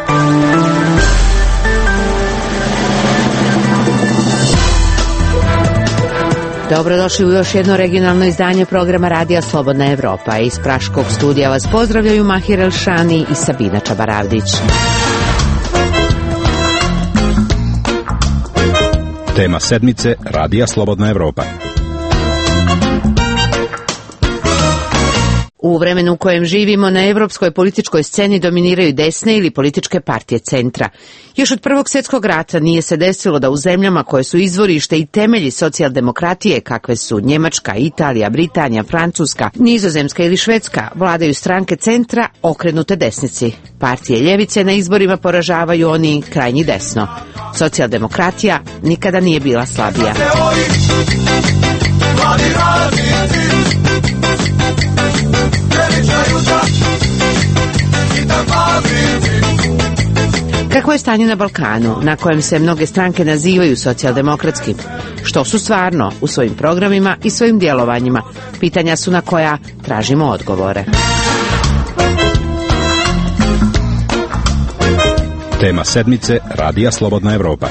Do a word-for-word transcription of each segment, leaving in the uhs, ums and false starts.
Dobrodošli u još jedno regionalno izdanje programa Radija Slobodna Evropa. Iz Praškog studija vas pozdravljaju Mahir Elšani i Sabina Čabaravdić. Tema sedmice Radija Slobodna Evropa. U vremenu u kojem živimo na evropskoj političkoj sceni dominiraju desne ili političke partije centra. Još od Prvog svjetskog rata nije se desilo da u zemljama koje su izvorište i temelji socijaldemokratije, kakve su Njemačka, Italija, Britanija, Francuska, Nizozemska ili Švedska, vladaju stranke centra okrenute desnici. Partije ljevice na izborima poražavaju oni krajnji desno. Socijaldemokratija nikada nije bila slabija. Kako je stanje na Balkanu, na kojem se mnoge stranke nazivaju socijaldemokratskim? Što su stvarno u svojim programima i svojim djelovanjima? Pitanja su na koja tražimo odgovore. Tema sedmice Radija Slobodna Evropa.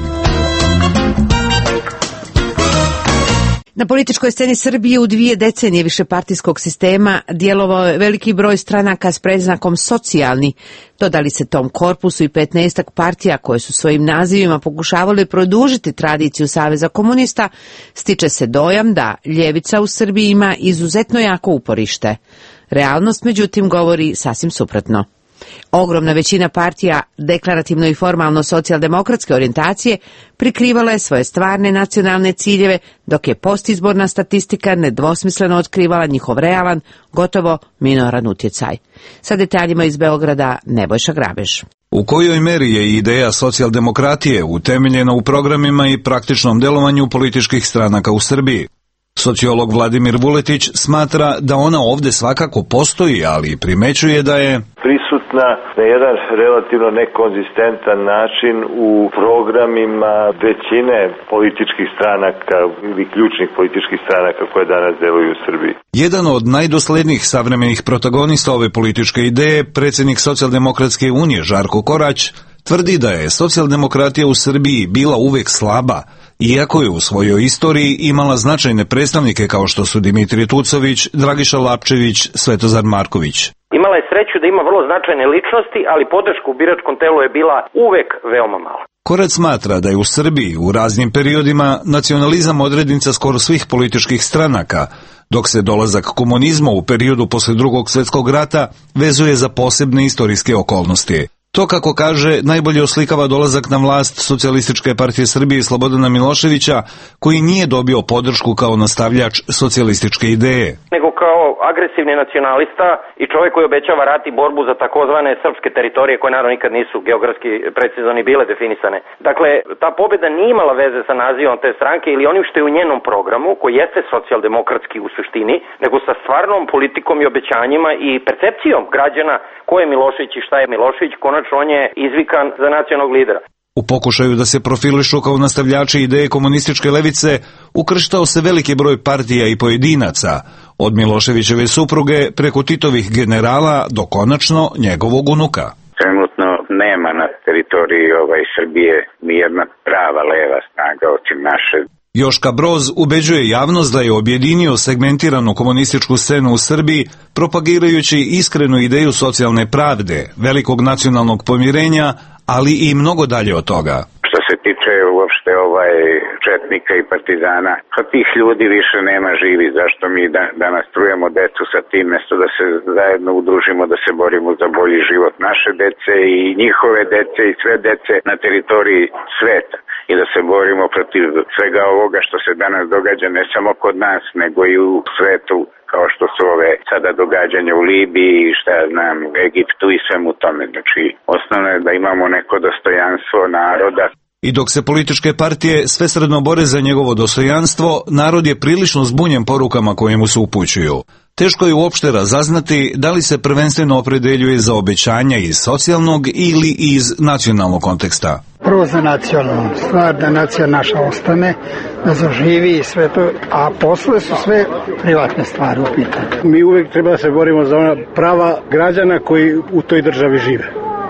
Na političkoj sceni Srbije u dvije decenije višepartijskog sistema djelovao je veliki broj stranaka s predznakom socijalni. Dodali se tom korpusu i petnaestak partija koje su svojim nazivima pokušavale produžiti tradiciju Saveza komunista, stiče se dojam da ljevica u Srbiji ima izuzetno jako uporište. Realnost, međutim, govori sasvim suprotno. Ogromna većina partija deklarativno i formalno socijaldemokratske orijentacije prikrivala je svoje stvarne nacionalne ciljeve, dok je postizborna statistika nedvosmisleno otkrivala njihov realan, gotovo minoran utjecaj. Sa detaljima iz Beograda Nebojša Grabež. U kojoj meri je ideja socijaldemokratije utemeljena u programima i praktičnom djelovanju političkih stranaka u Srbiji? Sociolog Vladimir Vuletić smatra da ona ovdje svakako postoji, ali primećuje da je prisutna na jedan relativno nekonzistentan način u programima većine političkih stranaka ili ključnih političkih stranaka koje danas deluju u Srbiji. Jedan od najdoslednijih savremenih protagonista ove političke ideje, predsjednik Socijaldemokratske unije Žarko Korać, tvrdi da je socijaldemokratija u Srbiji bila uvek slaba, iako je u svojoj istoriji imala značajne predstavnike kao što su Dimitrije Tucović, Dragiša Lapčević, Svetozar Marković. Imala je sreću da ima vrlo značajne ličnosti, ali podrška u biračkom telu je bila uvek veoma mala. Korać smatra da je u Srbiji u raznim periodima nacionalizam odrednica skoro svih političkih stranaka, dok se dolazak komunizma u periodu posle Drugog svjetskog rata vezuje za posebne istorijske okolnosti. To, kako kaže, najbolje oslikava dolazak na vlast Socijalističke partije Srbije Slobodana Miloševića, koji nije dobio podršku kao nastavljač socijalističke ideje, nego kao agresivni nacionalista i čovjek koji obećava rat i borbu za takozvane srpske teritorije koje naravno nikad nisu geografski precizno ni bile definisane. Dakle, ta pobjeda nije imala veze sa nazivom te stranke ili onim što je u njenom programu, koji jeste socijaldemokratski u suštini, nego sa stvarnom politikom i obećanjima i percepcijom građana ko je Milošević i šta je Milošević. Konačno on je izvikan za nacionalnog lidera. U pokušaju da se profilišu kao nastavljači ideje komunističke levice, ukrštao se veliki broj partija i pojedinaca, od Miloševićeve supruge preko Titovih generala do konačno njegovog unuka. Trenutno nema na teritoriji ovaj Srbije nijedna prava leva snaga osim naše. Joška Broz ubeđuje javnost da je objedinio segmentiranu komunističku scenu u Srbiji, propagirajući iskrenu ideju socijalne pravde, velikog nacionalnog pomirenja, ali i mnogo dalje od toga. Što se tiče uopšte ovaj četnika i partizana, pa tih ljudi više nema živi. Zašto mi da, danas trujemo decu sa tim, mjesto da se zajedno udružimo, da se borimo za bolji život naše dece i njihove dece i sve dece na teritoriji sveta. I da se borimo protiv svega ovoga što se danas događa ne samo kod nas, nego i u svetu, kao što su ove sada događanja u Libiji, šta ja znam, u Egiptu i svemu tome. Znači, osnovno je da imamo neko dostojanstvo naroda. I dok se političke partije svesrdno bore za njegovo dostojanstvo, narod je prilično zbunjen porukama koje mu se upućuju. Teško je uopšte razaznati da li se prvenstveno opredeljuje za obećanja iz socijalnog ili iz nacionalnog konteksta. Prvo za nacionalnu stvar, da nacija naša ostane, da zaživi i sve to, a posle su sve privatne stvari u pitanju. Mi uvijek treba da se borimo za ona prava građana koji u toj državi žive.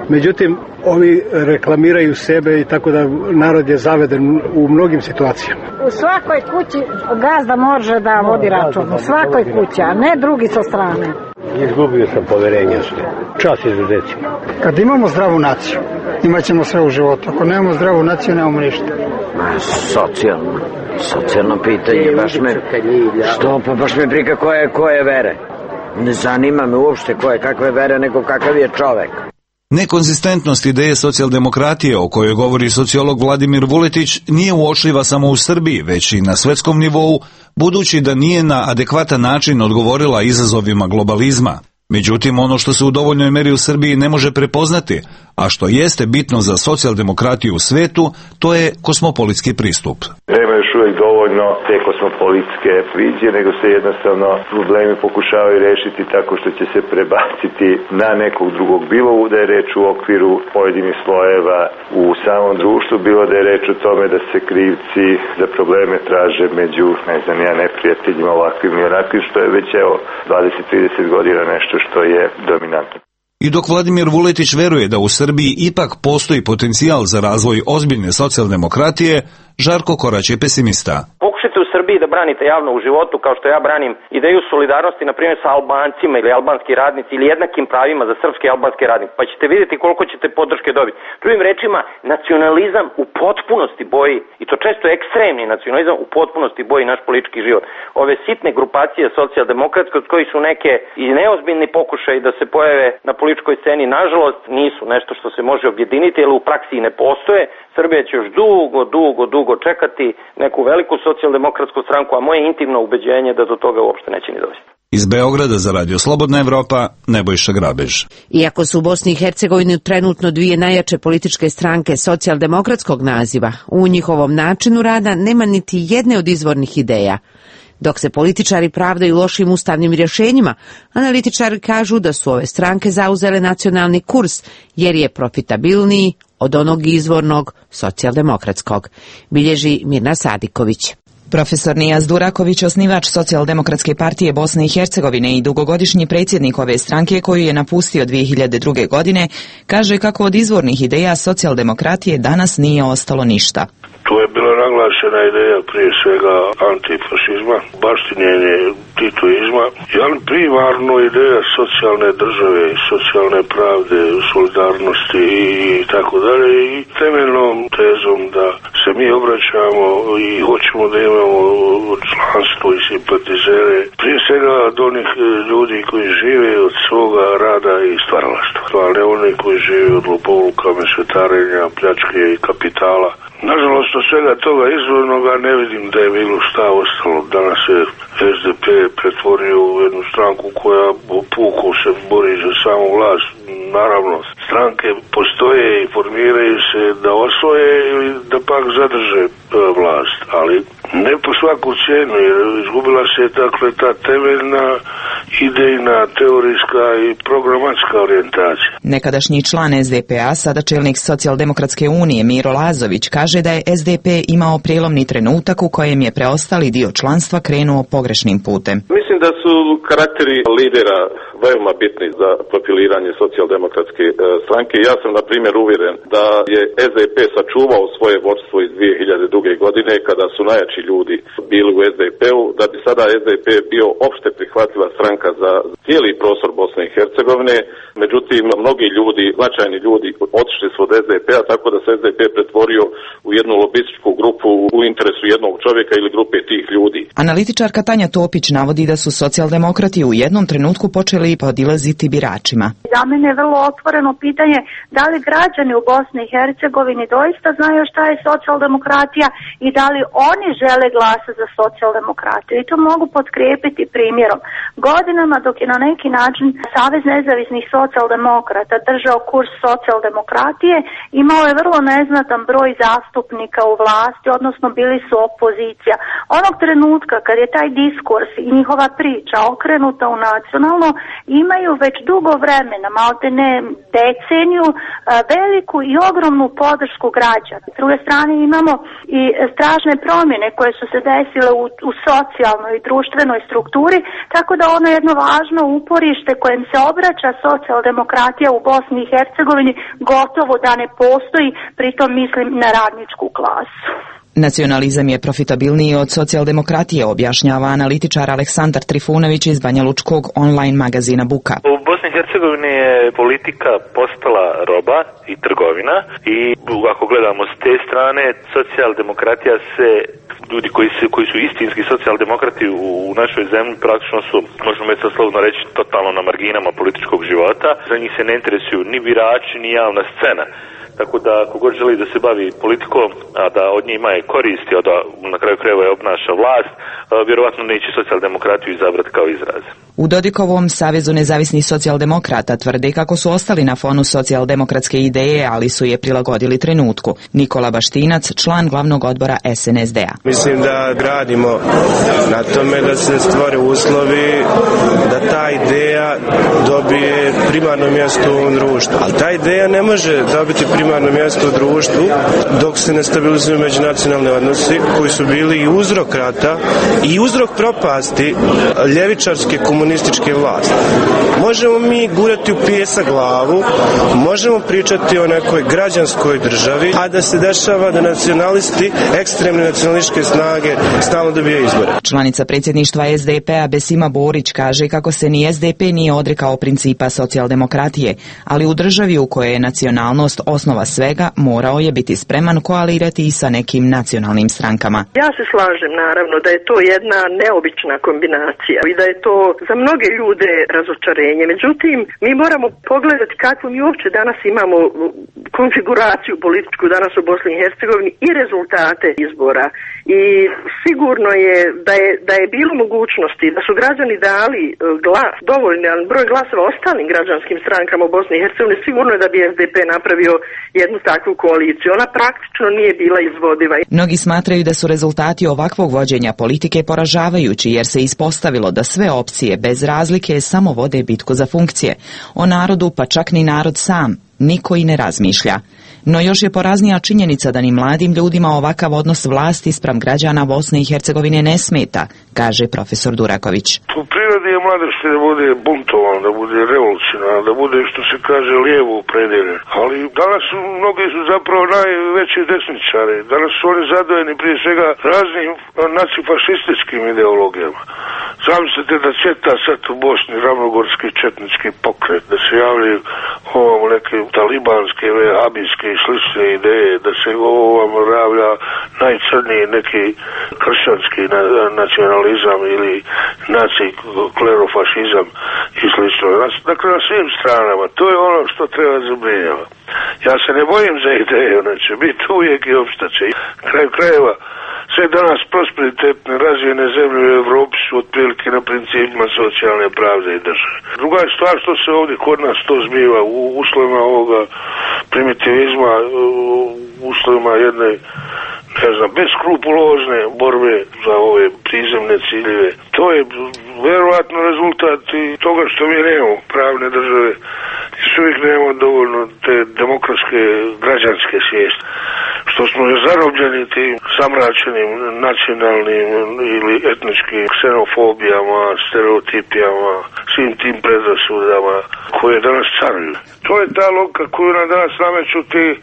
Međutim, ovi reklamiraju sebe i tako da narod je zaveden u mnogim situacijama. U svakoj kući gazda može da vodi račun, u svakoj kući, a ne drugi sa strane. Izgubio sam poverenje sve. Čas izuzecima. Kad imamo zdravu naciju, imat ćemo sve u životu. Ako nemamo zdravu naciju, nemamo ništa. Socijalno. Socijalno pitanje. Baš me, što, pa baš me briga koje, koje vere. Ne zanima me uopšte koje, kakve vere, nego kakav je čovek. Nekonzistentnost ideje socijaldemokratije o kojoj govori sociolog Vladimir Vuletić nije uočljiva samo u Srbiji, već i na svetskom nivou, budući da nije na adekvatan način odgovorila izazovima globalizma. Međutim, ono što se u dovoljnoj meri u Srbiji ne može prepoznati, a što jeste bitno za socijaldemokratiju u svetu, to je kosmopolitski pristup. Nema još uvijek dovoljno te kosmopolitske vizije, nego se jednostavno problemi pokušavaju rešiti tako što će se prebaciti na nekog drugog, bilo da je reč u okviru pojedinih slojeva u samom društvu, bilo da je reč o tome da se krivci za probleme traže među, ne znam ja, neprijateljima ovakvim i onakvim, što je već evo dvadeset do trideset godina nešto što je dominantno. I dok Vladimir Vuletić veruje da u Srbiji ipak postoji potencijal za razvoj ozbiljne socijaldemokratije, Žarko Korać je pesimista. Pokušajte u Srbiji da branite javno u životu, kao što ja branim ideju solidarnosti, na primjer sa Albancima ili albanski radnici ili jednakim pravima za srpske i albanske radnike, pa ćete vidjeti koliko ćete podrške dobiti. Drugim rečima, nacionalizam u potpunosti boji, i to često ekstremni nacionalizam, u potpunosti boji naš politički život. Ove sitne grupacije socijaldemokratske, od kojih su neke i neozbiljni pokušaj da se pojave na političkoj sceni, nažalost nisu nešto što se može objediniti, jer u praksi ne postoje. Srbija će još dugo, dugo, dugo čekati neku veliku socijaldemokratsku stranku, a moje intimno ubeđenje da do toga uopšte neće ni dovesti. Iz Beograda za Radio Slobodna Evropa, Nebojša Grabež. Iako su u Bosni i Hercegovini trenutno dvije najjače političke stranke socijaldemokratskog naziva, u njihovom načinu rada nema niti jedne od izvornih ideja. Dok se političari pravdaju lošim ustavnim rješenjima, analitičari kažu da su ove stranke zauzele nacionalni kurs, jer je profitabilniji od onog izvornog socijaldemokratskog, bilježi Mirna Sadiković. Profesor Nijaz Duraković, osnivač Socijaldemokratske partije Bosne i Hercegovine i dugogodišnji predsjednik ove stranke koju je napustio dvije hiljade druge. godine, kaže kako od izvornih ideja socijaldemokratije danas nije ostalo ništa. Tu je bila naglašena ideja prije svega antifašizma, baštinjenje titoizma, ali primarno ideja socijalne države, socijalne pravde, solidarnosti i tako dalje, i temeljnom tezom da se mi obraćamo i hoćemo da imamo članstvo i simpatizere, prije svega od onih ljudi koji žive od svoga rada i stvaralaštva, a ne oni koji žive od lopovluka, mešetarenja, pljačke i kapitala. Nažalost, od svega toga izvornoga ne vidim da je bilo šta ostalo. Danas se es de pe pretvorio u jednu stranku koja puko se bori za samu vlast. Naravno, stranke postoje i formiraju se da osvoje ili da pak zadrže vlast, ali ne po svaku cijenu, jer izgubila se dakle ta temeljna idejna, teorijska i programatska orijentacija. Nekadašnji član es de pe a, sada čelnik Socijaldemokratske unije Miro Lazović, kaže da je es de pe imao prijelomni trenutak u kojem je preostali dio članstva krenuo pogrešnim putem. Mislim da su karakteri lidera veoma bitni za profiliranje socijaldemokratske e, stranke. Ja sam, na primjer, uvjeren da je es de pe sačuvao svoje vodstvo iz dvije hiljade druge. godine, kada su najjači ljudi bili u es de pe-u, da bi sada es de pe bio opšte prihvatljiva stranka za cijeli prostor Bosne i Hercegovine. Međutim, mnogi ljudi, značajni ljudi, otišli su od es de pe-a, tako da se es de pe pretvorio u jednu lobističku grupu u interesu jednog čovjeka ili grupe tih ljudi. Analitičarka Tanja Topić navodi da su socijaldemokrati u jednom trenutku počeli podilaziti biračima. Za mene je vrlo otvoreno pitanje da li građani u Bosni i Hercegovini doista znaju šta je socijaldemokratija i da li oni žele glasa za socijaldemokratiju. I to mogu potkrijepiti primjerom. Godinama dok je na neki način Savez nezavisnih socijaldemokrata držao kurs socijaldemokratije, imao je vrlo neznatan broj zastupnika u vlasti, odnosno bili su opozicija. Onog trenutka kad je taj diskurs i njihova priča okrenuta u nacionalno, imaju već dugo vremena, malte ne deceniju, veliku i ogromnu podršku građana. S druge strane imamo i strašne promjene koje su se desile u, u socijalnoj i društvenoj strukturi, tako da ono je jedno važno uporište kojem se obraća socijaldemokratija u Bosni i Hercegovini gotovo da ne postoji, pritom mislim na radničku klasu. Nacionalizam je profitabilniji od socijaldemokratije, objašnjava analitičar Aleksandar Trifunović iz Banjalučkog online magazina Buka. U Bosni i Hercegovini je politika postala roba i trgovina i ako gledamo s te strane, socijaldemokratija se, ljudi koji su, koji su istinski socijaldemokrati u, u našoj zemlji praktično su, možemo već slobodno reći, totalno na marginama političkog života. Za njih se ne interesuju ni birači, ni javna scena. Tako da ako god želi da se bavi politikom, a da od nje ima koristi, a da na kraju krajeva je obnaša vlast, vjerovatno neće socijaldemokratiju izabrati kao izraz. U Dodikovom Savezu nezavisnih socijaldemokrata tvrde kako su ostali na fonu socijaldemokratske ideje, ali su je prilagodili trenutku. Nikola Baštinac, član glavnog odbora S N S D-a. Mislim da gradimo na tome da se stvore uslovi da ta ideja dobije primarno mjesto u ovom društvu. Ali ta ideja ne može dobiti primarno mjesto u društvu dok se ne stabilizuju međunacionalni odnosi koji su bili i uzrok rata i uzrok propasti ljevičarske komunističke vlasti. Možemo mi gurati u pijesak glavu, možemo pričati o nekoj građanskoj državi, a da se dešava da nacionalisti, ekstremne nacionalističke snage stalno dobije izbore. Članica predsjedništva S D P-a Besima Borić kaže kako se ni S D P nije odrekao principa socijaldemokratije, ali u državi u kojoj je nacionalnost osnova svega, morao je biti spreman koalirati i sa nekim nacionalnim strankama. Ja se slažem naravno da je to jedna neobična kombinacija i da je to za mnoge ljude razočarenje. Međutim, mi moramo pogledati kakvu mi uopće danas imamo konfiguraciju političku danas u Bosni i Hercegovini i rezultate izbora. I sigurno je da je, da je bilo mogućnosti da su građani dali glas, dovoljan broj glasova ostalim građanskim strankama u Bosni i Hercegovini, sigurno je da bi S D P napravio jednu takvu koaliciju. Ona praktično nije bila izvodiva. Mnogi smatraju da su rezultati ovakvog vođenja politike poražavajući jer se ispostavilo da sve opcije bez razlike samo vode bitku za funkcije. O narodu pa čak ni narod sam niko i ne razmišlja. No još je poraznija činjenica da ni mladim ljudima ovakav odnos vlasti spram građana Bosne i Hercegovine ne smeta, kaže profesor Duraković. U prirodi je mladosti da bude buntovan, da bude revolucionaran, da bude što se kaže lijevo upredjeljen. Ali danas su, mnogi su zapravo najveći desničari. Danas su oni zadojeni prije svega raznim nacifašističkim ideologijama. Zamislite da četa sad u Bosni ravnogorski četnički pokret, da se javljaju ovom neke talibanske, vehabijske i slične ideje, da se ovom javlja najcrniji neki kršćanski nacionalizam ili naciklerofašizam i slično. Dakle, na svim stranama. To je ono što treba zabrinjava. Ja se ne bojim za ideje, ona će biti uvijek i opstaće. Kraju krajeva, sve danas prosperitetne razvijene zemlje u Evropi su otprilike na principima socijalne pravde i države. Druga je stvar što se ovdje kod nas to zbiva u uslovima ovoga primitivizma, u uslovima jedne, ne znam, beskrupulozne borbe za ove prizemne ciljeve. To je vjerovatno rezultat i toga što mi nemamo pravne države. Još uvijek nemamo dovoljno te demokratske građanske svijesti. Što smo zarobljeni tim zamračenim nacionalnim ili etničkim ksenofobijama, stereotipijama, svim tim predrasudama koje danas caruju. To je ta logika koju nam danas nameću ti uh,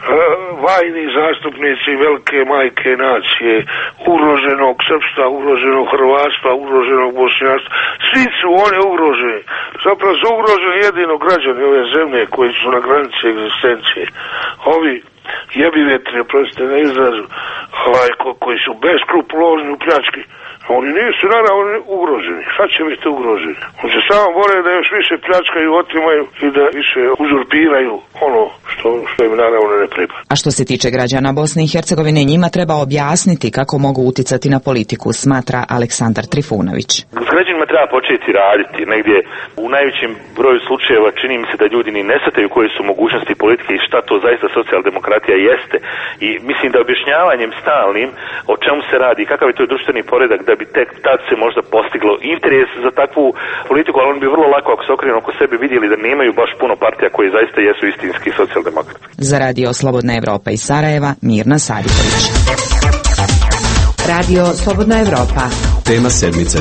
vajni zastupnici velike majke nacije, ugroženog srpstva, ugroženog hrvatstva, ugroženog bošnjaštva. Svi su oni ugroženi. Zapravo su ugroženi jedino građani ove zemlje koji su na granici egzistencije. Ovi jebi vetri, prostite na izrazu, ovaj, ko, koji su beskrupulozni u pljački, oni nisu naravno ugroženi. Šta će biti ugroženi? On se samo bore da još više pljačkaju, otimaju i da više uzurpiraju ono što, što im naravno ne pripada. A što se tiče građana Bosne i Hercegovine, njima treba objasniti kako mogu uticati na politiku, smatra Aleksandar Trifunović. S građanima treba početi raditi. Negdje u najvećem broju slučajeva čini mi se da ljudi ni ne shvataju koje su mogućnosti politike i šta to zaista socijaldemokratija jeste. I mislim da objašnjavanjem stalnim o čemu se radi, kakav je to društveni poredak, da bi tek tad se možda postiglo interes za takvu politiku, ali on bi vrlo lako, ako se okrenu oko sebe, vidjeli da nemaju baš puno partija koje zaista jesu istinski socijaldemokratski. Za Radio Slobodna Evropa iz Sarajeva, Mirna Saripović. Radio Slobodna Evropa. Tema sedmice.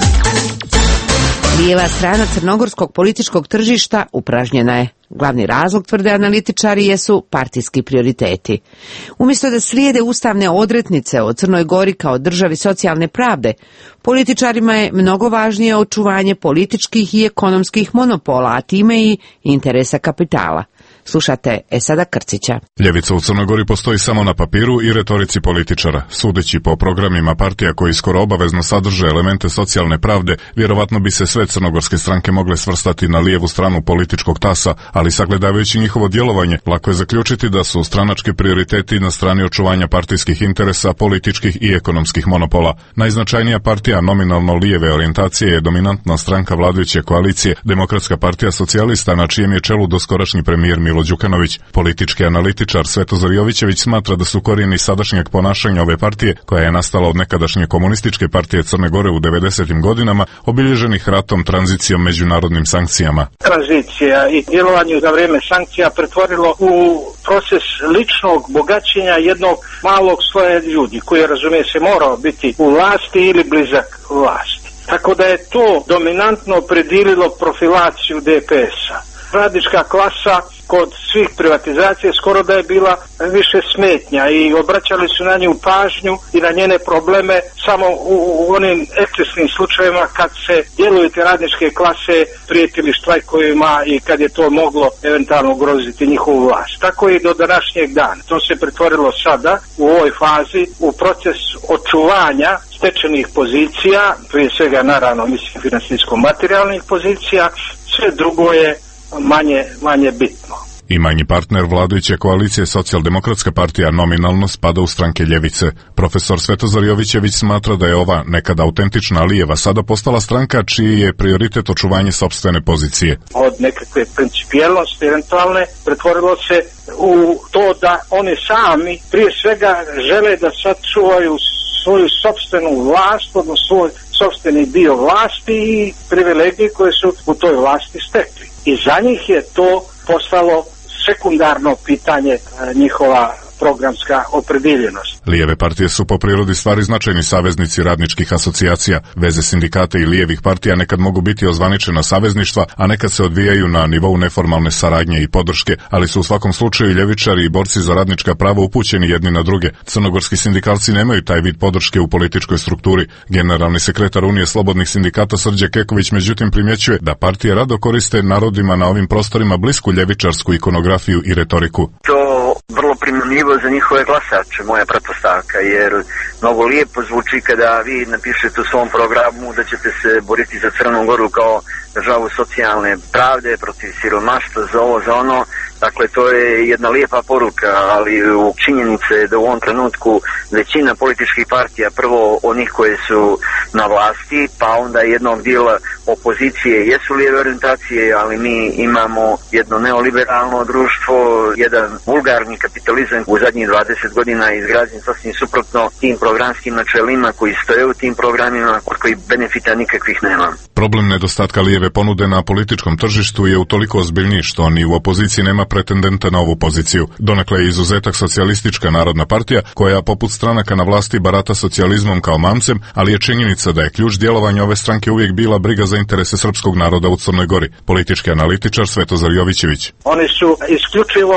Lijeva strana crnogorskog političkog tržišta upražnjena je. Glavni razlog, tvrde analitičari, jesu partijski prioriteti. Umjesto da slijede ustavne odrednice o Crnoj Gori kao državi socijalne pravde, političarima je mnogo važnije očuvanje političkih i ekonomskih monopola, a time i interesa kapitala. Slušate Esada Krcića. Ljevica u Crnoj Gori postoji samo na papiru i retorici političara. Sudeći po programima partija koji skoro obavezno sadrže elemente socijalne pravde, vjerovatno bi se sve crnogorske stranke mogle svrstati na lijevu stranu političkog tasa, ali sagledavajući njihovo djelovanje, lako je zaključiti da su stranački prioriteti na strani očuvanja partijskih interesa, političkih i ekonomskih monopola. Najznačajnija partija nominalno lijeve orijentacije je dominantna stranka vladajuće koalicije, Demokratska partija socijalista, na čijem je čelu doskorašnji premijer Milo Đukanović. Politički analitičar Svetozar Jovićević smatra da su korijeni sadašnjeg ponašanja ove partije, koja je nastala od nekadašnje komunističke partije Crne Gore u devedesetim godinama, obilježenih ratom, tranzicijom, međunarodnim sankcijama. Tranzicija i djelovanje za vrijeme sankcija pretvorilo u proces ličnog bogaćenja jednog malog sloja ljudi, koji, razumije se, morao biti u vlasti ili blizak vlasti. Tako da je to dominantno opredililo profilaciju D P S-a. Radnička klasa kod svih privatizacija skoro da je bila više smetnja i obraćali su na nju pažnju i na njene probleme samo u, u onim ekscesnim slučajevima kad se djeluju te radničke klase prijetili štrajkovima i kad je to moglo eventualno ugroziti njihovu vlast. Tako i do današnjeg dana. To se pretvorilo sada u ovoj fazi u proces očuvanja stečenih pozicija, prije svega naravno mislim finansijsko-materijalnih pozicija, sve drugo je manje, manje bitno. I manji partner vladajuće koalicije Socijaldemokratska partija nominalno spada u stranke ljevice. Profesor Svetozar Jovićević smatra da je ova nekada autentična lijeva sada postala stranka čiji je prioritet očuvanje sopstvene pozicije. Od nekakve principijelnosti eventualne pretvorilo se u to da oni sami prije svega žele da sačuvaju svoju sopstvenu vlast, odnosno svoj sopstveni dio vlasti i privilegije koje su u toj vlasti stekli. I za njih je to postalo sekundarno pitanje njihova programska opredjeljenost. Lijeve partije su po prirodi stvari značajni saveznici radničkih asocijacija. Veze sindikata i lijevih partija nekad mogu biti ozvaničena savezništva, a nekad se odvijaju na nivou neformalne saradnje i podrške, ali su u svakom slučaju ljevičari i borci za radnička prava upućeni jedni na druge. Crnogorski sindikalci nemaju taj vid podrške u političkoj strukturi. Generalni sekretar Unije slobodnih sindikata Srđe Keković međutim primjećuje da partije rado koriste narodima na ovim prostorima blisku ljevičarsku ikonografiju i retoriku. To vrlo primamljivo za njihove glasače, moja pretpostavka, jer mnogo lijepo zvuči kada vi napišete u svom programu da ćete se boriti za Crnu Goru kao državu socijalne pravde, protiv siromaštva, za ovo, za ono. Dakle, to je jedna lijepa poruka, ali u činjenice da u ovom trenutku većina političkih partija, prvo onih koje su na vlasti, pa onda jednog dijela opozicije jesu lijeve orijentacije, ali mi imamo jedno neoliberalno društvo, jedan vulgarni kapitalizam u zadnjih dvadeset godina je izgrađen sasvim suprotno tim programskim načelima koji stoje u tim programima, od kojih benefita nikakvih nema. Problem nedostatka lijeve ponude na političkom tržištu je utoliko ozbiljniji što ni u opoziciji nema pretendenta na ovu poziciju. Donekle je izuzetak Socijalistička narodna partija, koja poput stranaka na vlasti barata socijalizmom kao mamcem, ali je činjenica da je ključ djelovanja ove stranke uvijek bila briga za interese srpskog naroda u Crnoj Gori. Politički analitičar Svetozar Jovićević. Oni su isključivo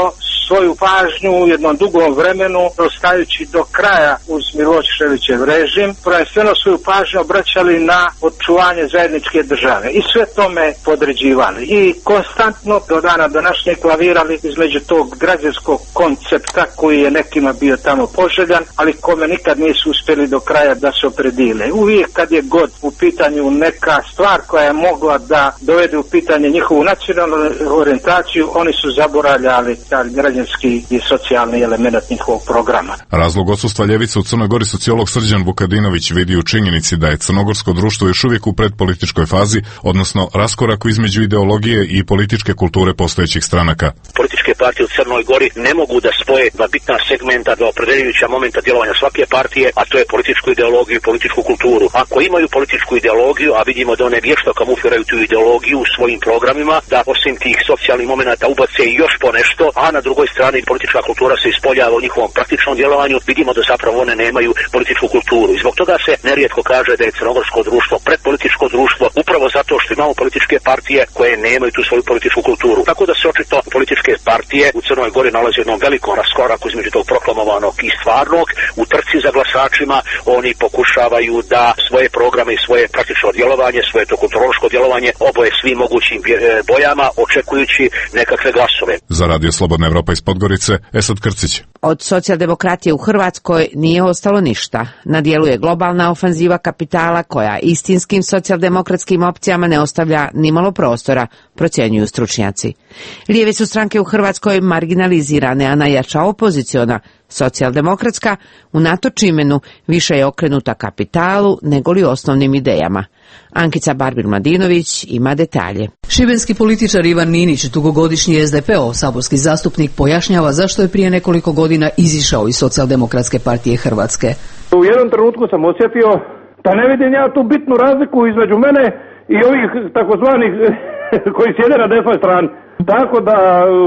svoju pažnju u jednom dugom vremenu, ostajući do kraja uz Miloševićev režim, prvenstveno svoju pažnju obraćali na očuvanje zajedničke države i sve tome podređivali i konstantno do dana današnjeg klavirali između tog građanskog koncepta koji je nekima bio tamo poželjan, ali kome nikad nisu uspjeli do kraja da se opredile. Uvijek kad je god u pitanju neka stvar koja je mogla da dovede u pitanje njihovu nacionalnu orijentaciju, oni su zaboravljali taj građanski i socijalni element njihovog programa. Razlog odsustva ljevice u Crnoj Gori sociolog Srđan Vukadinović vidi u činjenici da je crnogorsko društvo još uvijek u predpolitičkoj fazi, odnosno raskoraku između ideologije i političke kulture postojećih stranaka. Političke partije u Crnoj Gori ne mogu da spoje dva bitna segmenta, dva opredeljujuća momenta djelovanja svake partije, a to je političku ideologiju i političku kulturu. Ako imaju političku ideologiju, a vidimo da one vješto kamufliraju tu ideologiju u svojim programima, da osim tih socijalnih momenata ubace i još po nešto, a na drugoj strani politička kultura se ispoljava u njihovom praktičnom djelovanju, vidimo da zapravo one nemaju političku kulturu. I zbog toga se nerijetko kaže da je crnogorsko društvo predpolitičko društvo, upravo zato što imamo političke partije koje nemaju tu svoju političku kulturu. Tako da se očito političke partije u Crnoj Gori nalaze u jednom velikom raskoraku između tog proklamovanog i stvarnog. U trci za glasačima oni pokušavaju da svoje programe i svoje praktično djelovanje, svoje to kulturološko djelovanje oboje svim mogućim bojama, očekujući nekakve glasove. Za Radio Slobodna Evropa iz Podgorice, Esad Krcić. Od socijaldemokratije u Hrvatskoj nije ostalo ništa. Na dijelu je globalna ofanziva kapitala koja istinskim socijaldemokratskim opcijama ne ostavlja nimalo prostora, procjenjuju stručnjaci. Lijeve su stranke u Hrvatskoj marginalizirane, a najjača opoziciona, socijaldemokratska, unatoč imenu više je okrenuta kapitalu nego li osnovnim idejama. Ankica Barbir-Madinović ima detalje. Šibenski političar Ivan Ninić, dugogodišnji es de pe o saborski zastupnik, pojašnjava zašto je prije nekoliko godina izišao iz Socijaldemokratske partije Hrvatske. U jednom trenutku sam osjetio da ne vidim ja tu bitnu razliku između mene i ovih takozvanih koji sjede na desnoj strani. Tako da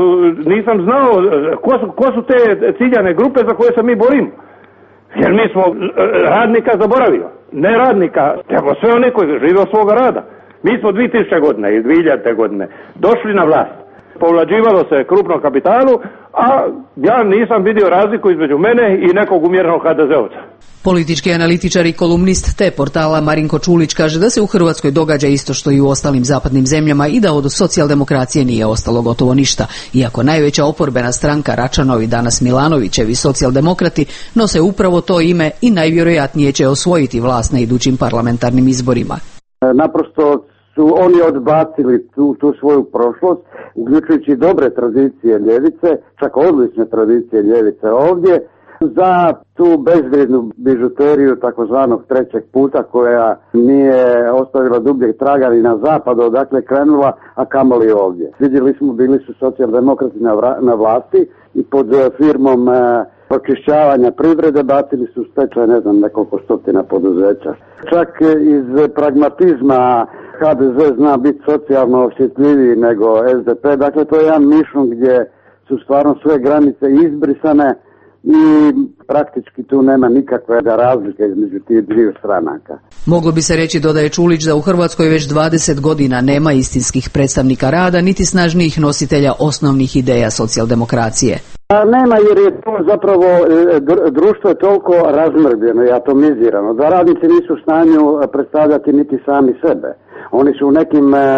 nisam znao ko su, ko su te ciljane grupe za koje se mi borimo. Jer mi smo radnika zaboravio. Ne radnika, nego sve oni koji žive od svoga rada. Mi smo dvije tisuće godine i dvije hiljade godine došli na vlast. Povlađivalo se krupnom kapitalu, a ja nisam vidio razliku između mene i nekog umjerenog ha de ze ovca. Politički analitičar i kolumnist te portala Marinko Čulić kaže da se u Hrvatskoj događa isto što i u ostalim zapadnim zemljama i da od socijaldemokracije nije ostalo gotovo ništa. Iako najveća oporbena stranka Račanovi, danas Milanovićevi socijaldemokrati, nose upravo to ime i najvjerojatnije će osvojiti vlast na idućim parlamentarnim izborima. Naprosto su oni odbacili tu, tu svoju prošlost, uključujući dobre tradicije ljevice, čak odlične tradicije ljevice ovdje, za tu bezvrijednu bižuteriju takozvanog trećeg puta koja nije ostavila dubljeg traga ni na zapadu, odakle krenula, a kamoli ovdje. Vidjeli smo, bili su socijaldemokrati na, vra, na vlasti i pod firmom e, pročišćavanja privrede bacili su stečaj, ne znam, nekoliko stotina poduzeća. Čak iz pragmatizma ha de ze zna biti socijalno osjetljiviji nego es de pe, dakle to je jedan mišljen gdje su stvarno sve granice izbrisane i praktički tu nema nikakve razlike između tih dviju stranaka. Moglo bi se reći, dodaje Čulić, da u Hrvatskoj već dvadeset godina nema istinskih predstavnika rada niti snažnijih nositelja osnovnih ideja socijaldemokracije. A nema, jer je to zapravo društvo je toliko razmrbljeno i atomizirano da radnici nisu u stanju predstavljati niti sami sebe. Oni su u nekim e, e,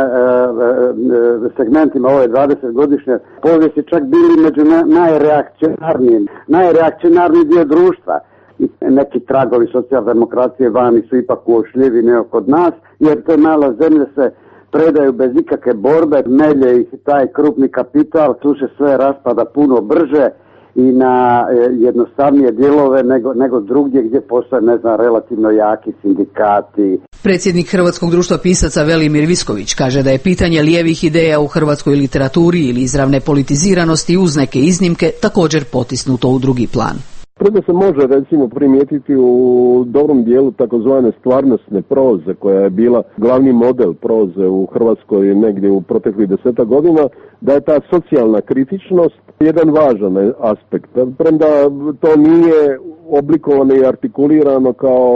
segmentima ove dvadesetgodišnje povijesti čak bili među najreakcionarnijim, najreakcionarniji dio društva. Neki tragovi socijaldemokracije vani su ipak uočljivi nego kod nas, jer te mala zemlje se predaju bez ikakve borbe, melje ih taj krupni kapital, tu se sve raspada puno brže i na jednostavnije dijelove nego, nego drugdje gdje postoje, ne znam, relativno jaki sindikati. Predsjednik Hrvatskog društva pisaca Velimir Visković kaže da je pitanje lijevih ideja u hrvatskoj literaturi ili izravne politiziranosti uz neke iznimke također potisnuto u drugi plan. Prvo se može recimo primijetiti u dobrom dijelu takozvane stvarnostne proze koja je bila glavni model proze u Hrvatskoj negdje u proteklih desetak godina, da je ta socijalna kritičnost jedan važan aspekt. Premda to nije oblikovano i artikulirano kao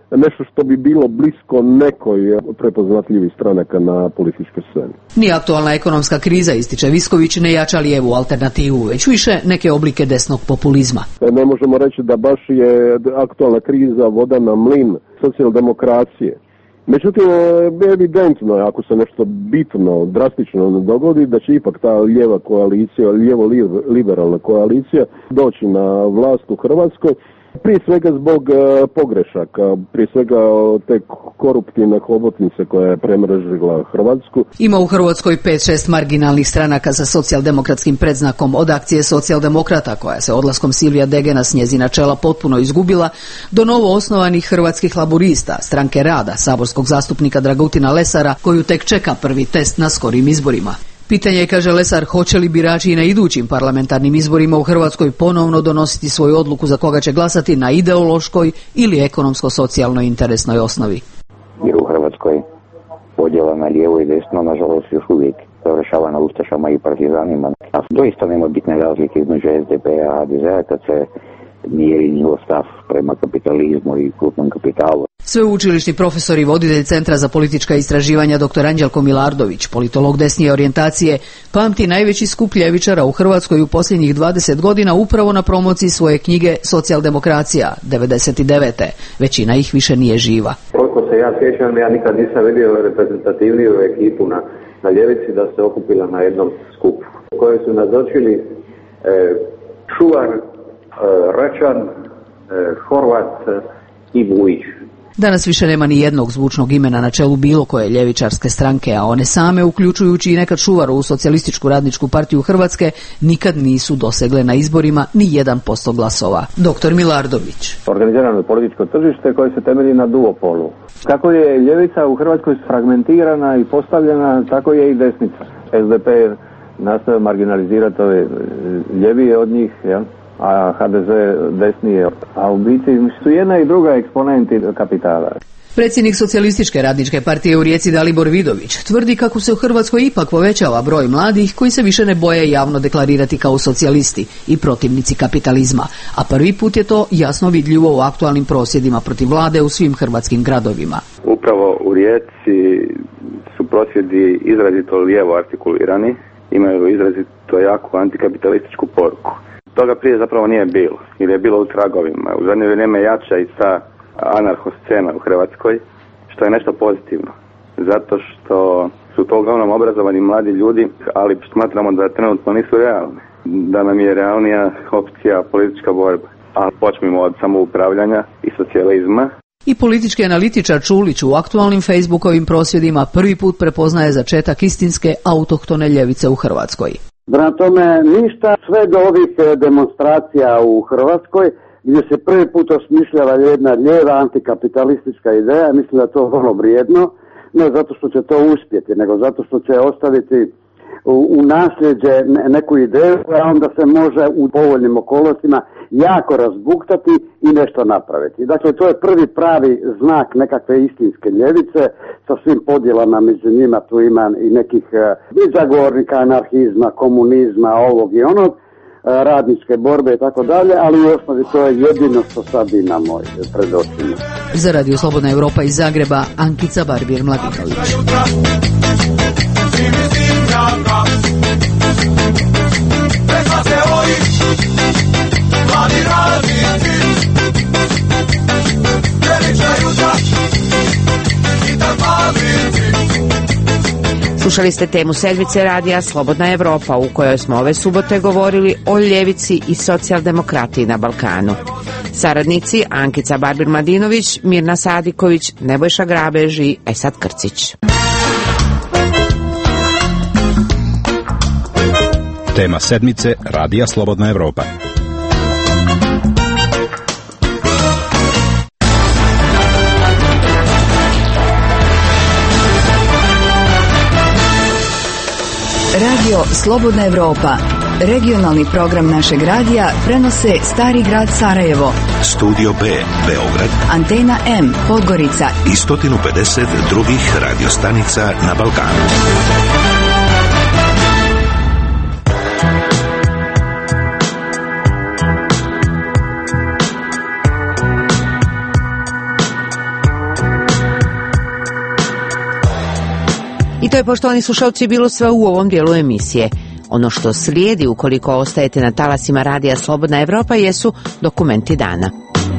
nešto što bi bilo blisko nekoj prepoznatljivih stranaka na političkoj sceni. Ni aktualna ekonomska kriza, ističe Visković, ne jača lijevu alternativu, već više neke oblike desnog populizma. Ne možemo reći da baš je aktualna kriza voda na mlin socijaldemokracije. Međutim, evidentno je, ako se nešto bitno, drastično ne dogodi, da će ipak ta lijeva koalicija, lijevo-liberalna koalicija doći na vlast u Hrvatskoj, prije svega zbog e, pogrešaka, prije svega te koruptivne hobotnice koja je premrežila Hrvatsku. Ima u Hrvatskoj pet šest marginalnih stranaka sa socijaldemokratskim predznakom, od akcije socijaldemokrata koja se odlaskom Silvija Degena s njezina čela potpuno izgubila, do novo osnovanih hrvatskih laburista, stranke rada, saborskog zastupnika Dragutina Lesara, koju tek čeka prvi test na skorim izborima. Pitanje je, kaže Lesar, hoće li birači i na idućim parlamentarnim izborima u Hrvatskoj ponovno donositi svoju odluku za koga će glasati na ideološkoj ili ekonomsko-socijalnoj interesnoj osnovi. Jer u Hrvatskoj podjela na lijevo i desno, nažalost, još uvijek završava na ustašama i partizanima. A doista nema bitne razlike između S D P-a i H D Z-a kad se mjeri njihov stav prema kapitalizmu i krupnom kapitalu. Sveučilišni profesor i voditelj Centra za politička istraživanja dr. Anđelko Milardović, politolog desnije orijentacije, pamti najveći skup ljevičara u Hrvatskoj u posljednjih dvadeset godina upravo na promociji svoje knjige Socijaldemokracija devedeset devete. Većina ih više nije živa. Koliko se ja sjećam, ja nikad nisam vidio reprezentativniju ekipu na, na ljevici da se okupila na jednom skupu, koje su nazočili e, Šuvar, e, Račan, e, Horvat e, i Vujić. Danas više nema ni jednog zvučnog imena na čelu bilo koje ljevičarske stranke, a one same, uključujući i nekad Šuvarovu Socijalističku radničku partiju Hrvatske, nikad nisu dosegle na izborima ni jedan posto glasova. doktor Milardović. Organizirano političko tržište koje se temelji na duopolu. Kako je ljevica u Hrvatskoj fragmentirana i postavljena, tako je i desnica. S D P nastoje marginalizirati ove ljevije od njih, jel? A H D Z desnije, a u biti su jedna i druga eksponenti kapitala. Predsjednik Socijalističke radničke partije u Rijeci Dalibor Vidović tvrdi kako se u Hrvatskoj ipak povećava broj mladih koji se više ne boje javno deklarirati kao socijalisti i protivnici kapitalizma, a prvi put je to jasno vidljivo u aktualnim prosvjedima protiv vlade u svim hrvatskim gradovima. Upravo u Rijeci su prosvjedi izrazito lijevo artikulirani, imaju izrazito jaku antikapitalističku poruku. Toga prije zapravo nije bilo, ili je bilo u tragovima. U zadnje vrijeme jača i ta anarhoscena u Hrvatskoj, što je nešto pozitivno. Zato što su to uglavnom obrazovani mladi ljudi, ali smatramo da trenutno nisu realni. Da nam je realnija opcija politička borba. A počnemo od samoupravljanja i socijalizma. I politički analitičar Čulić u aktualnim Facebookovim prosvjedima prvi put prepoznaje začetak istinske autohtone ljevice u Hrvatskoj. Prema tome, ništa sve do ovih demonstracija u Hrvatskoj, gdje se prvi put osmišljava jedna lijeva antikapitalistička ideja, mislim da je to vrlo vrijedno, ne zato što će to uspjeti, nego zato što će ostaviti u, u nasljeđe neku ideju, a onda se može u povoljnim okolnostima jako razbuktati i nešto napraviti. Dakle, to je prvi pravi znak nekakve istinske ljevice, sa svim podjelama među njima, tu ima i nekih i zagovornika anarhizma, komunizma, ovog i onog, radničke borbe i tako dalje, ali u osnovi to je jedino što sad imamo pred očima. Za Radio Slobodna Europa iz Zagreba, Ankica Barbir Mladinović. Slušali ste temu sedmice radija Slobodna Europa, u kojoj smo ove subote govorili o ljevici i socijaldemokratiji na Balkanu. Saradnici Ankica Barbir Mladinović, Mirna Sadiković, Nebojša Grabež i Esad Krcić. Tema sedmice radija Slobodna Europa. Radio Slobodna Europa, regionalni program našeg radija, prenose Stari grad Sarajevo, Studio B, Beograd, Antena M, Podgorica i sto pedeset drugih radiostanica na Balkanu. To je, poštovani slušalci, bilo sve u ovom dijelu emisije. Ono što slijedi ukoliko ostajete na talasima Radija Slobodna Evropa jesu dokumenti dana.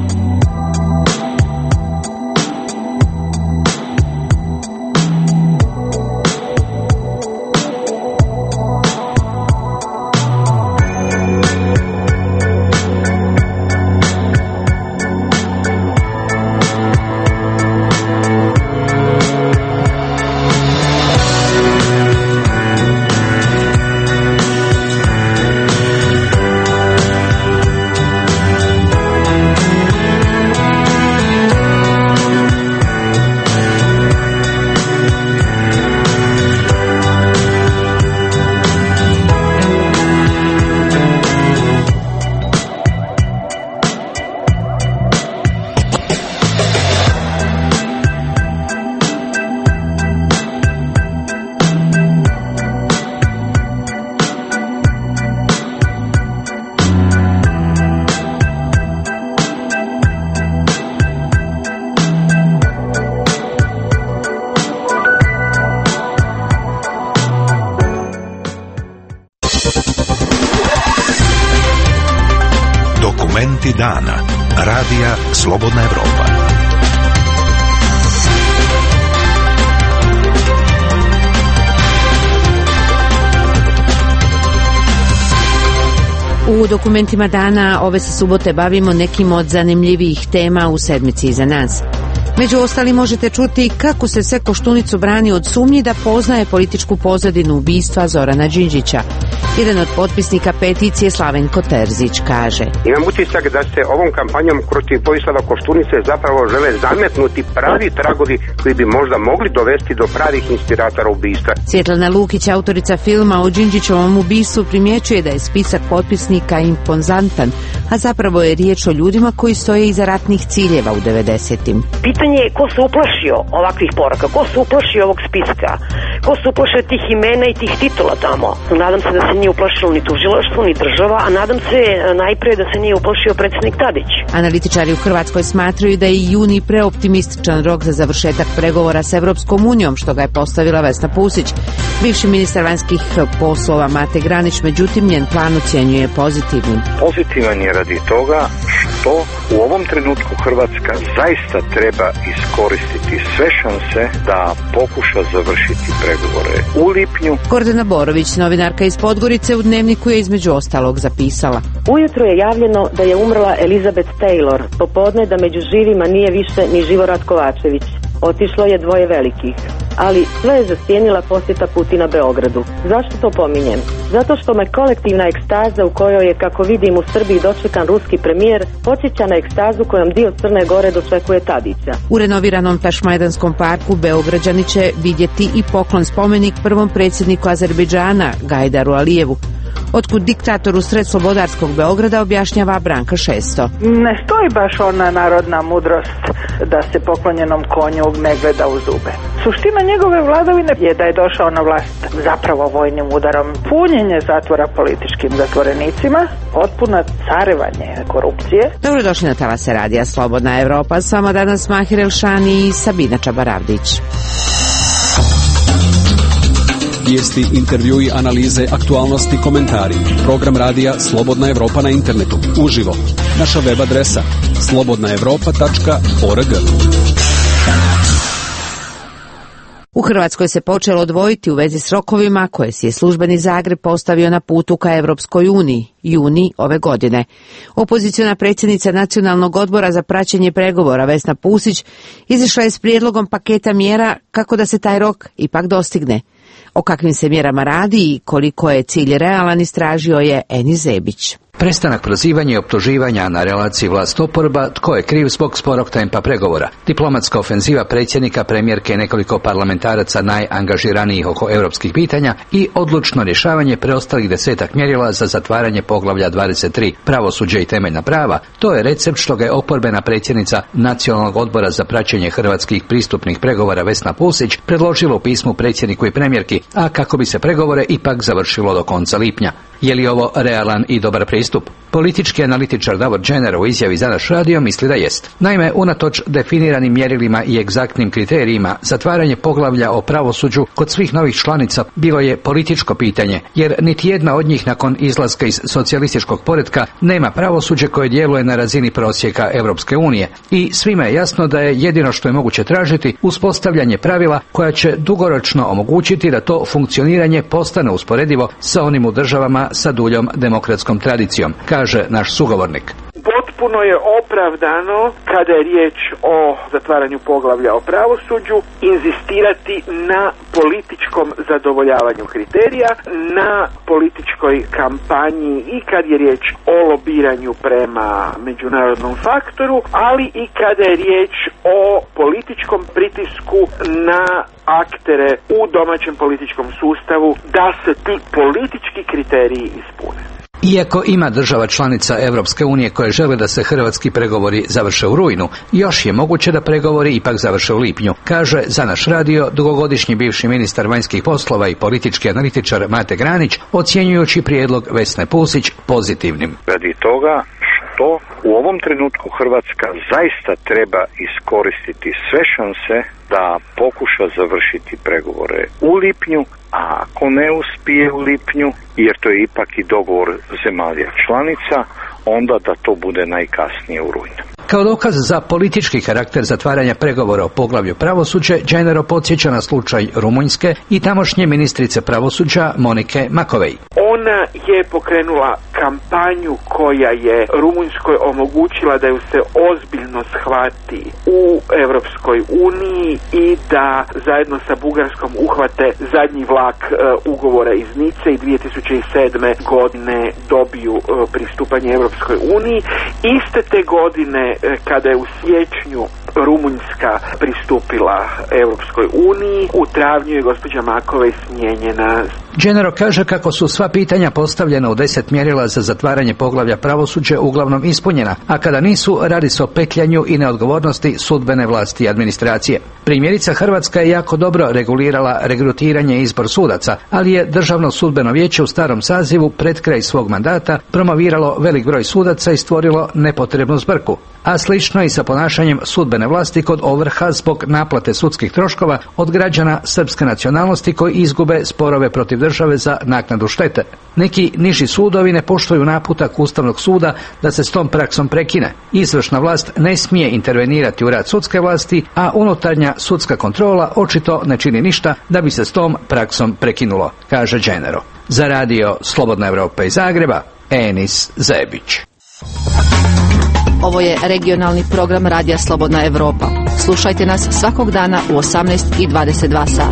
Dokumenti dana. Radija Slobodna Evropa. U dokumentima dana ove se subote bavimo nekim od zanimljivijih tema u sedmici iza nas. Među ostalim možete čuti kako se sve Koštunicu brani od sumnji da poznaje političku pozadinu ubistva Zorana Đinđića. Jedan od potpisnika peticije, Slavenko Terzić, kaže: Imam utisak da se ovom kampanjom protiv Vojislava Koštunice zapravo žele zametnuti pravi tragovi koji bi možda mogli dovesti do pravih inspiratora ubistva. Svjetlana Lukić, autorica filma o Đinđićevom ubistvu, primjećuje da je spisak potpisnika impozantan, a zapravo je riječ o ljudima koji stoje iza ratnih ciljeva u devedesetim. Pitanje je ko se uplašio ovakvih poruka, ko se uplašio ovog spiska, ko se uplašio tih imena i tih titula tamo. Nadam se da se nije uplašilo ni tužilaštvo, ni država, a nadam se najprije da se nije uplašio predsjednik Tadić. Analitičari u Hrvatskoj smatraju da je juni preoptimističan rok za završetak pregovora s Evropskom unijom, što ga je postavila Vesna Pusić. Bivši ministar vanjskih poslova Mate Granić, međutim, njen plan ocjenjuje pozitivnim. Pozitivan je radi toga što u ovom trenutku Hrvatska zaista treba iskoristiti sve šanse da pokuša završiti pregovore u lipnju. Gordana Borović, novinarka iz Podgorice, u Dnevniku je između ostalog zapisala: Ujutro je javljeno da je umrla Elizabeth Taylor, popodne da među živima nije više ni Živorad Kovačević. Otišlo je dvoje velikih, ali sve je zasjenila posjeta Putina Beogradu. Zašto to pominjem? Zato što me kolektivna ekstaza u kojoj je, kako vidim, u Srbiji dočekan ruski premijer podsjeća na ekstazu kojom dio Crne Gore dočekuje Tadića. U renoviranom Tašmajdanskom parku Beograđani će vidjeti i poklon spomenik prvom predsjedniku Azerbejdžana Gajdaru Alijevu. Otkud diktatoru sred slobodarskog Beograda, objašnjava Branka Šesto. Ne stoji baš ona narodna mudrost da se poklonjenom konju ne gleda u zube. Suština njegove vladavine je da je došao na vlast zapravo vojnim udarom. Punjenje zatvora političkim zatvorenicima, potpuno carevanje korupcije. Dobrodošli na talase Radija Slobodna Evropa. S vama danas Mahir Elšani i Sabina Čabaravdić. Vijesti, intervjui, analize, aktualnosti, komentari. Program radija Slobodna Evropa na internetu. Uživo. Naša web adresa slobodna evropa tačka org. U Hrvatskoj se počelo odvojiti u vezi s rokovima koje si je službeni Zagreb postavio na putu ka Evropskoj uniji, juni ove godine. Opoziciona predsjednica Nacionalnog odbora za praćenje pregovora Vesna Pusić izišla je s prijedlogom paketa mjera kako da se taj rok ipak dostigne. O kakvim se mjerama radi i koliko je cilj realan, istražio je Eni Zebić. Prestanak prozivanja i optuživanja na relaciji vlast-oporba, tko je kriv zbog sporog tempa pregovora, diplomatska ofenziva predsjednika, premijerke i nekoliko parlamentaraca najangažiranijih oko europskih pitanja i odlučno rješavanje preostalih desetak mjerila za zatvaranje poglavlja dvadeset tri pravosuđe i temeljna prava, to je recept što ga je oporbena predsjednica Nacionalnog odbora za praćenje hrvatskih pristupnih pregovora Vesna Pusić predložila u pismu predsjedniku i premijerki, a kako bi se pregovore ipak završilo do konca lipnja. Je li ovo realan i dobar pristup? Politički analitičar Davor Džener u izjavi za naš radio misli da jest. Naime, unatoč definiranim mjerilima i egzaktnim kriterijima, zatvaranje poglavlja o pravosuđu kod svih novih članica bilo je političko pitanje, jer niti jedna od njih nakon izlaska iz socijalističkog poretka nema pravosuđe koje djeluje na razini prosjeka Europske unije. I svima je jasno da je jedino što je moguće tražiti uspostavljanje pravila koja će dugoročno omogućiti da to funkcioniranje postane usporedivo sa onim u državama sa duljom demokratskom tradicijom, kaže naš sugovornik. Potpuno je opravdano, kada je riječ o zatvaranju poglavlja o pravosuđu, inzistirati na političkom zadovoljavanju kriterija, na političkoj kampanji i kad je riječ o lobiranju prema međunarodnom faktoru, ali i kada je riječ o političkom pritisku na aktere u domaćem političkom sustavu da se ti politički kriteriji ispune. Iako ima država članica Europske unije koje žele da se hrvatski pregovori završe u rujnu, još je moguće da pregovori ipak završe u lipnju, kaže za naš radio dugogodišnji bivši ministar vanjskih poslova i politički analitičar Mate Granić, ocjenjujući prijedlog Vesne Pusić pozitivnim. Radi toga što u ovom trenutku Hrvatska zaista treba iskoristiti sve šanse da pokuša završiti pregovore u lipnju, a ako ne uspije u lipnju, jer to je ipak i dogovor zemalja članica, onda da to bude najkasnije u rujnu. Kao dokaz za politički karakter zatvaranja pregovora o poglavlju pravosuđe, Dženero podsjeća na slučaj Rumunjske i tamošnje ministrice pravosuđa Monike Makovej. Ona je pokrenula kampanju koja je Rumunjskoj omogućila da ju se ozbiljno shvati u Europskoj uniji i da zajedno sa Bugarskom uhvate zadnji vlak e, ugovora iz Nice i dvije tisuće sedme. godine dobiju e, pristupanje Europskoj uniji. Iste te godine e, kada je u siječnju Rumunjska pristupila Europskoj uniji, u travnju je gospođa Makovej smijenjena. Dženero kaže kako su sva pitanja postavljena u deset mjerila za zatvaranje poglavlja pravosuđe uglavnom ispunjena, a kada nisu, radi se o petljanju i neodgovornosti sudbene vlasti i administracije. Primjerica, Hrvatska je jako dobro regulirala regrutiranje i izbor sudaca, ali je Državno sudbeno vijeće u starom sazivu pred kraj svog mandata promoviralo velik broj sudaca i stvorilo nepotrebnu zbrku. A slično i sa ponašanjem sudbene vlasti kod ovrha zbog naplate sudskih troškova od građana srpske nacionalnosti koji izgube sporove protiv države za naknadu štete. Neki niži sudovi ne poštuju naputak Ustavnog suda da se s tom praksom prekine. Izvršna vlast ne smije intervenirati u rad sudske vlasti, a unutarnja sudska kontrola očito ne čini ništa da bi se s tom praksom prekinulo, kaže Dženero. Za radio Slobodna Evropa iz Zagreba, Enis Zebić. Ovo je regionalni program Radija Slobodna Evropa. Slušajte nas svakog dana u osamnaest i dvadeset dva sata.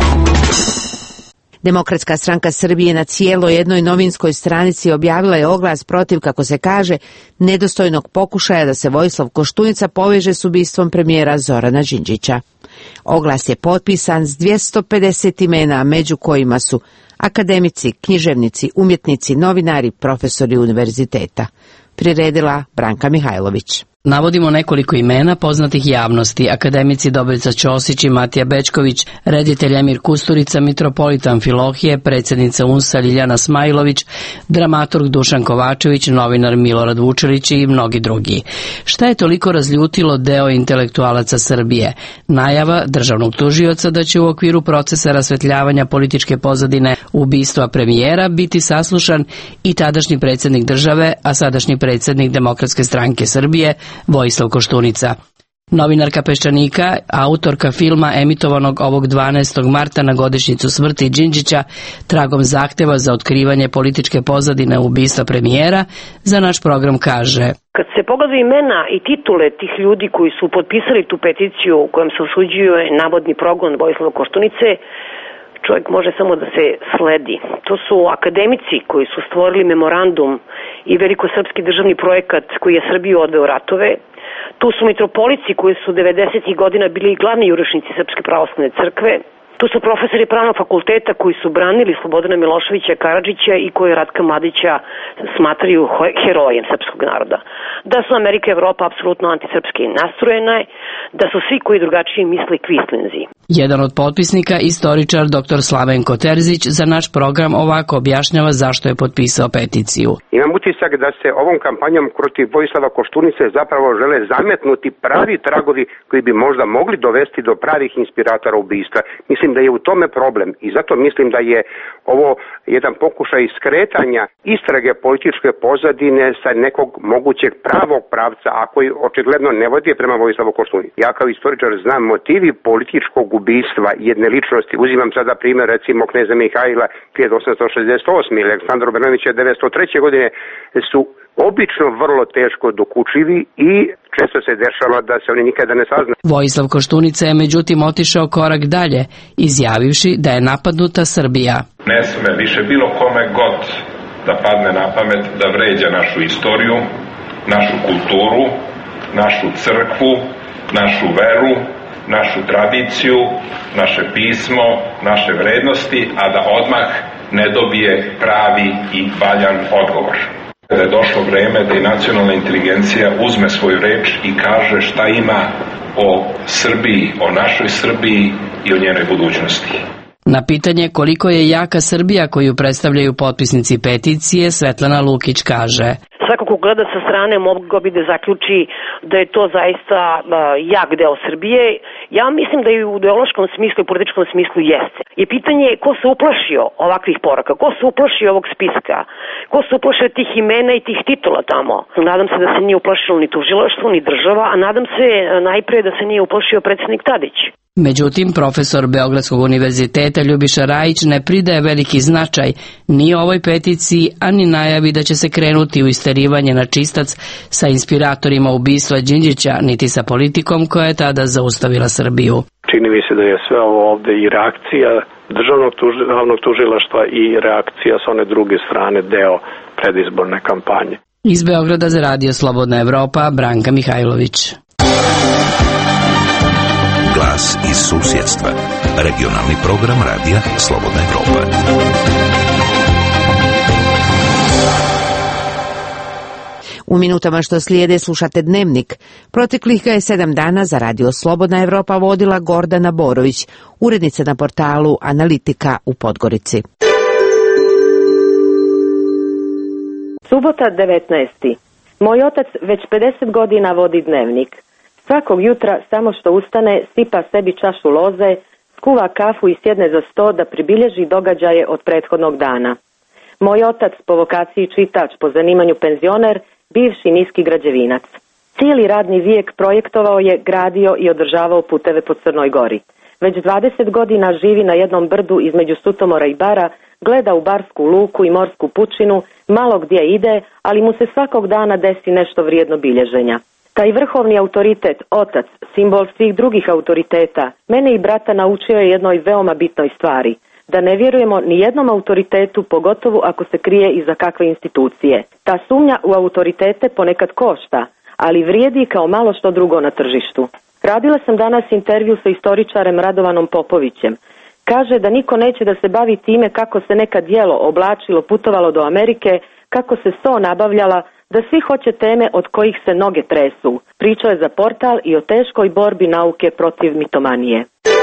Demokratska stranka Srbije na cijeloj jednoj novinskoj stranici objavila je oglas protiv, kako se kaže, nedostojnog pokušaja da se Vojislav Koštunica poveže s ubistvom premijera Zorana Đinđića. Oglas je potpisan s dvjesto pedeset imena, među kojima su akademici, književnici, umjetnici, novinari, profesori univerziteta. Priredila Branka Mihajlović. Navodimo nekoliko imena poznatih javnosti: akademici Dobrica Ćosić i Matija Bečković, reditelj Emir Kusturica, mitropolita Amfilohije, predsjednica U N S A Ljiljana Smajlović, dramaturg Dušan Kovačević, novinar Milorad Vučelić i mnogi drugi. Šta je toliko razljutilo deo intelektualaca Srbije? Najava državnog tužioca da će u okviru procesa rasvetljavanja političke pozadine ubistva premijera biti saslušan i tadašnji predsjednik države, a sadašnji predsjednik Demokratske stranke Srbije, Vojislav Koštunica. Novinarka Peščanika, autorka filma emitovanog ovog dvanaestog marta na godišnjicu smrti Đinđića, tragom zahteva za otkrivanje političke pozadine ubistva premijera, za naš program kaže: Kad se pogledaju imena i titule tih ljudi koji su potpisali tu peticiju u kojem se osuđuje navodni progon Vojislava Koštunice, čovjek može samo da se sledi. To su akademici koji su stvorili memorandum i velikosrpski državni projekat koji je Srbiju odveo ratove. Tu su mitropolici koji su devedesetih godina bili glavni jurišnici Srpske pravoslavne crkve. Tu su profesori pravnog fakulteta koji su branili Slobodana Miloševića Karadžića i koji Ratka Mladića smatraju herojem srpskog naroda. da su Amerika i Evropa apsolutno antisrpski nastrojene, da su svi koji drugačiji misli kvislinzi. Jedan od potpisnika, istoričar dr. Slavenko Terzić, za naš program ovako objašnjava zašto je potpisao peticiju. Imam utisak da se ovom kampanjom protiv Vojislava Koštunice zapravo žele zametnuti pravi tragovi koji bi možda mogli dovesti do pravih inspiratora ubistva. Mislim da je u tome problem i zato mislim da je ovo jedan pokušaj skretanja istrage političke pozadine sa nekog mogućeg pravog pravca, a koji očigledno ne vodi prema Vojislavu Koštunici. Ja kao istoričar znam motivi političkog ubistva jedne ličnosti. Uzimam sada primjer recimo kneza Mihajla hiljadu osamsto šezdeset osme ili Aleksandra Obrenovića devetsto treće godine su obično vrlo teško dokučivi i često se dešava da se oni nikada ne saznaju. Vojislav Koštunica je međutim otišao korak dalje, izjavivši da je napadnuta Srbija. Ne sme više bilo kome god da padne na pamet da vređa našu istoriju, našu kulturu, našu crkvu, našu veru, našu tradiciju, naše pismo, naše vrednosti, a da odmah ne dobije pravi i valjan odgovor. Da je došlo vreme da i nacionalna inteligencija uzme svoju reč i kaže šta ima o Srbiji, o našoj Srbiji i o njenoj budućnosti. Na pitanje koliko je jaka Srbija koju predstavljaju potpisnici peticije, Svetlana Lukić kaže: Svako ko gleda sa strane mogao bi da zaključi da je to zaista uh, jak deo Srbije. Ja mislim da i u ideološkom smislu i političkom smislu jeste. I pitanje je ko se uplašio ovakvih poraka, ko se uplašio ovog spiska, ko se uplašio tih imena i tih titula tamo. Nadam se da se nije uplašilo ni tužilaštvo, ni država, a nadam se najpre da se nije uplašio predsjednik Tadić. Međutim, profesor Beogradskog univerziteta Ljubiša Rajić ne pridaje veliki značaj ni ovoj peticiji, ani najavi da će se krenuti u isterivanje na čistac sa inspiratorima ubistva Đinđića, niti sa politikom koja je tada zaustavila Srbiju. Čini mi se da je sve ovo ovde i reakcija državnog tuži, tužilaštva i reakcija s one druge strane deo predizborne kampanje. Iz Beograda za Radio Slobodna Evropa, Branka Mihajlović. Glas iz susjedstva. Regionalni program Radija Slobodna Evropa. U minutama što slijede slušate Dnevnik. Proteklih ga je sedam dana za Radio Slobodna Evropa vodila Gordana Borović, urednica na portalu Analitika u Podgorici. Subota devetnaesti. Moj otac već pedeset godina vodi Dnevnik. Svakog jutra samo što ustane, sipa sebi čašu loze, skuva kafu i sjedne za sto da pribilježi događaje od prethodnog dana. Moj otac, po vokaciji čitač, po zanimanju penzioner, bivši niski građevinac. Cijeli radni vijek projektovao je, gradio i održavao puteve po Crnoj Gori. Već dvadeset godina živi na jednom brdu između Sutomora i Bara, gleda u barsku luku i morsku pučinu, malo gdje ide, ali mu se svakog dana desi nešto vrijedno bilježenja. Taj vrhovni autoritet, otac, simbol svih drugih autoriteta, mene i brata naučio je jednoj veoma bitnoj stvari, da ne vjerujemo ni jednom autoritetu, pogotovo ako se krije iza kakve institucije. Ta sumnja u autoritete ponekad košta, ali vrijedi kao malo što drugo na tržištu. Radila sam danas intervju sa istoričarem Radovanom Popovićem. Kaže da niko neće da se bavi time kako se nekad jelo, oblačilo, putovalo do Amerike, kako se so nabavljala, da svi hoće teme od kojih se noge tresu. Pričao je za portal i o teškoj borbi nauke protiv mitomanije.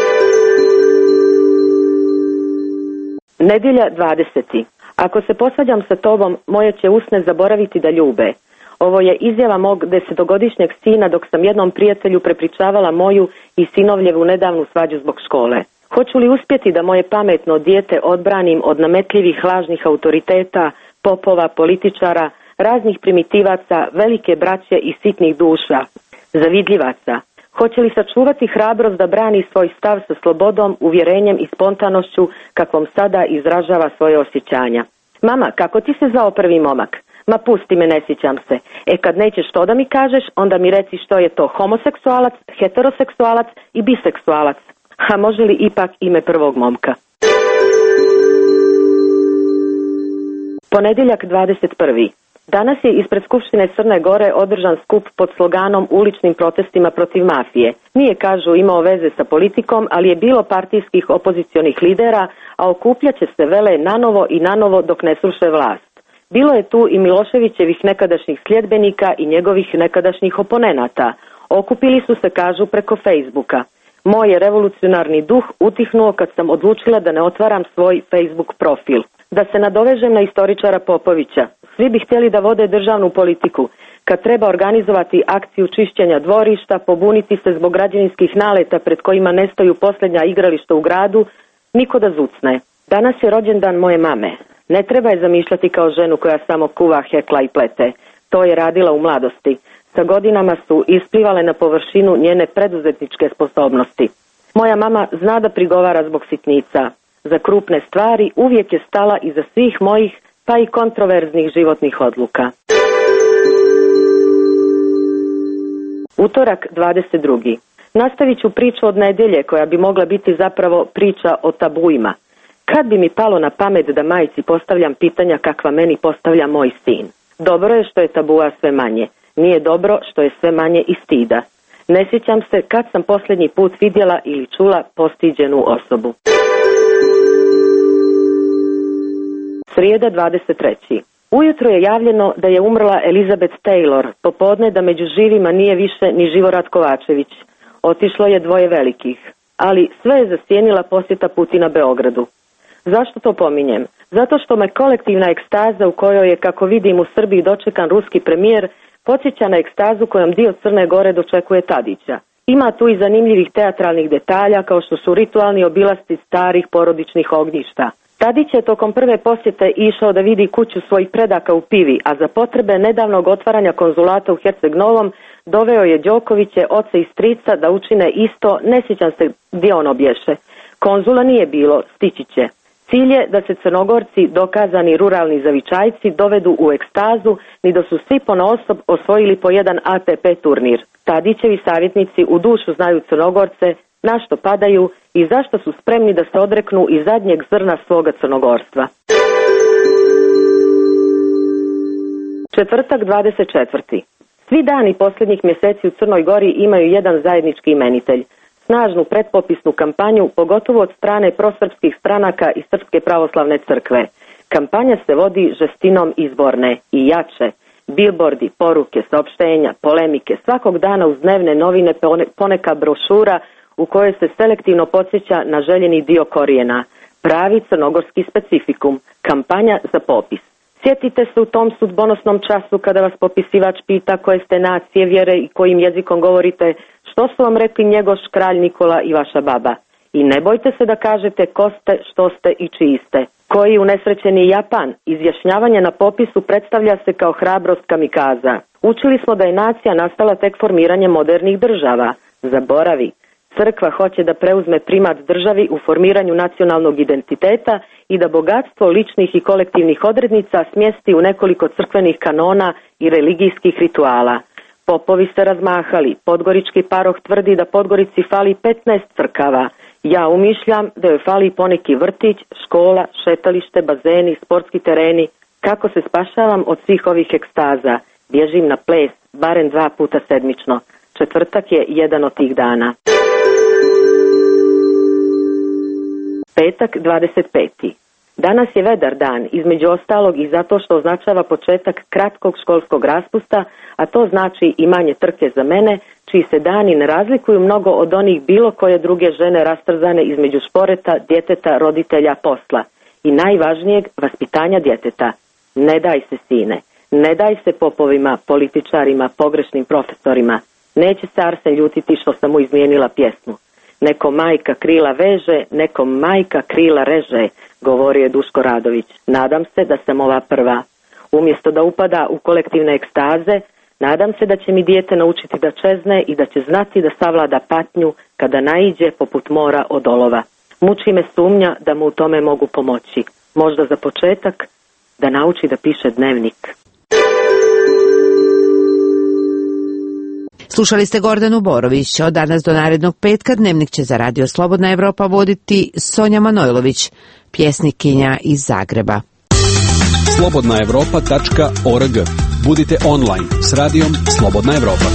Nedjelja dvadeseti. Ako se posvađam sa tobom, moje će usne zaboraviti da ljube. Ovo je izjava mog desetogodišnjeg sina dok sam jednom prijatelju prepričavala moju i sinovljevu nedavnu svađu zbog škole. Hoću li uspjeti da moje pametno dijete odbranim od nametljivih lažnih autoriteta, popova, političara, raznih primitivaca, velike braće i sitnih duša, zavidljivaca? Hoće li sačuvati hrabrost da brani svoj stav sa slobodom, uvjerenjem i spontanošću kakvom sada izražava svoje osjećanja? Mama, kako ti se zvao prvi momak? Ma pusti me, ne sjećam se. E kad nećeš to da mi kažeš, onda mi reci što je to homoseksualac, heteroseksualac i biseksualac. A može li ipak ime prvog momka? Ponedjeljak dvadeset prvi. Danas je ispred Skupštine Crne Gore održan skup pod sloganom uličnim protestima protiv mafije. Nije, kažu, imao veze sa politikom, ali je bilo partijskih opozicionih lidera, a okupljat će se, vele, nanovo i nanovo dok ne sruše vlast. Bilo je tu i Miloševićevih nekadašnjih sljedbenika i njegovih nekadašnjih oponenata. Okupili su se, kažu, preko Facebooka. Moj je revolucionarni duh utihnuo kad sam odlučila da ne otvaram svoj Facebook profil. Da se nadovežem na istoričara Popovića. Svi bi htjeli da vode državnu politiku. Kad treba organizovati akciju čišćenja dvorišta, pobuniti se zbog građevinskih naleta pred kojima nestaju posljednja igrališta u gradu, niko da zucne. Danas je rođendan moje mame. Ne treba je zamišljati kao ženu koja samo kuva, hekla i plete. To je radila u mladosti. Sa godinama su isplivale na površinu njene preduzetničke sposobnosti. Moja mama zna da prigovara zbog sitnica. Za krupne stvari uvijek je stala iza svih mojih, pa i kontroverznih životnih odluka. Utorak, dvadeset drugi Nastavit ću priču od nedjelje koja bi mogla biti zapravo priča o tabuima. Kad bi mi palo na pamet da majci postavljam pitanja kakva meni postavlja moj sin? Dobro je što je tabua sve manje. Nije dobro što je sve manje i stida. Ne sjećam se kad sam posljednji put vidjela ili čula postiđenu osobu. Srijeda, dvadeset treći Ujutro je javljeno da je umrla Elizabeth Taylor, popodne da među živima nije više ni Živorad Kovačević. Otišlo je dvoje velikih, ali sve je zasjenila posjeta Putina Beogradu. Zašto to pominjem? Zato što me kolektivna ekstaza u kojoj je, kako vidim, u Srbiji dočekan ruski premijer, podsjeća na ekstazu kojom dio Crne Gore dočekuje Tadića. Ima tu i zanimljivih teatralnih detalja kao što su ritualni obilasci starih porodičnih ognjišta. Tadić je tokom prve posjete išao da vidi kuću svojih predaka u Pivi, a za potrebe nedavnog otvaranja konzulata u Herceg Novom doveo je Đokoviće, oca i strica, da učine isto, ne sjećam se gdje on obješe. Konzula nije bilo, stići će. Cilj je da se Crnogorci, dokazani ruralni zavičajci, dovedu u ekstazu, ni da su svi ponaosob osvojili po jedan A T P turnir. Tadićevi savjetnici u dušu znaju Crnogorce, na što padaju i zašto su spremni da se odreknu i zadnjeg zrna svoga crnogorstva. Četvrtak, dvadeset četvrti Svi dani posljednjih mjeseci u Crnoj Gori imaju jedan zajednički imenitelj. Snažnu pretpopisnu kampanju, pogotovo od strane prosrpskih stranaka i Srpske pravoslavne crkve. Kampanja se vodi žestinom izborne i jače. Bilbordi, poruke, saopštenja, polemike, svakog dana uz dnevne novine poneka brošura u kojoj se selektivno podsjeća na željeni dio korijena. Pravi crnogorski specifikum, kampanja za popis. Sjetite se u tom sudbonosnom času kada vas popisivač pita koje ste nacije, vjere i kojim jezikom govorite, što su vam rekli Njegoš, kralj Nikola i vaša baba. I ne bojte se da kažete ko ste, što ste i čiji ste. Koji unesrećeni Japan, izjašnjavanje na popisu predstavlja se kao hrabrost kamikaza. Učili smo da je nacija nastala tek formiranjem modernih država. Zaboravi. Crkva hoće da preuzme primat državi u formiranju nacionalnog identiteta i da bogatstvo ličnih i kolektivnih odrednica smjesti u nekoliko crkvenih kanona i religijskih rituala. Popovi se razmahali, podgorički paroh tvrdi da Podgorici fali petnaest crkava. Ja umišljam da joj fali poneki vrtić, škola, šetalište, bazeni, sportski tereni. Kako se spašavam od svih ovih ekstaza? Bježim na ples, barem dva puta sedmično. Četvrtak je jedan od tih dana. Petak, dvadeset peti Danas je vedar dan, između ostalog i zato što označava početak kratkog školskog raspusta, a to znači i manje trke za mene, čiji se dani ne razlikuju mnogo od onih bilo koje druge žene rastrzane između šporeta, djeteta, roditelja, posla. I najvažnijeg, vaspitanja djeteta. Ne daj se, sine, ne daj se popovima, političarima, pogrešnim profesorima. Neće se Arsen ljutiti što sam mu izmijenila pjesmu. Neko majka krila veže, neko majka krila reže, govorio je Duško Radović. Nadam se da sam ova prva. Umjesto da upada u kolektivne ekstaze, nadam se da će mi dijete naučiti da čezne i da će znati da savlada patnju kada naiđe poput mora od olova. Muči me sumnja da mu u tome mogu pomoći. Možda za početak da nauči da piše dnevnik. Slušali ste Gordanu Borović. Od danas do narednog petka dnevnik će za Radio Slobodna Evropa voditi Sonja Manojlović, pjesnikinja iz Zagreba. slobodna evropa tačka org. Budite online s radijom Slobodna Evropa.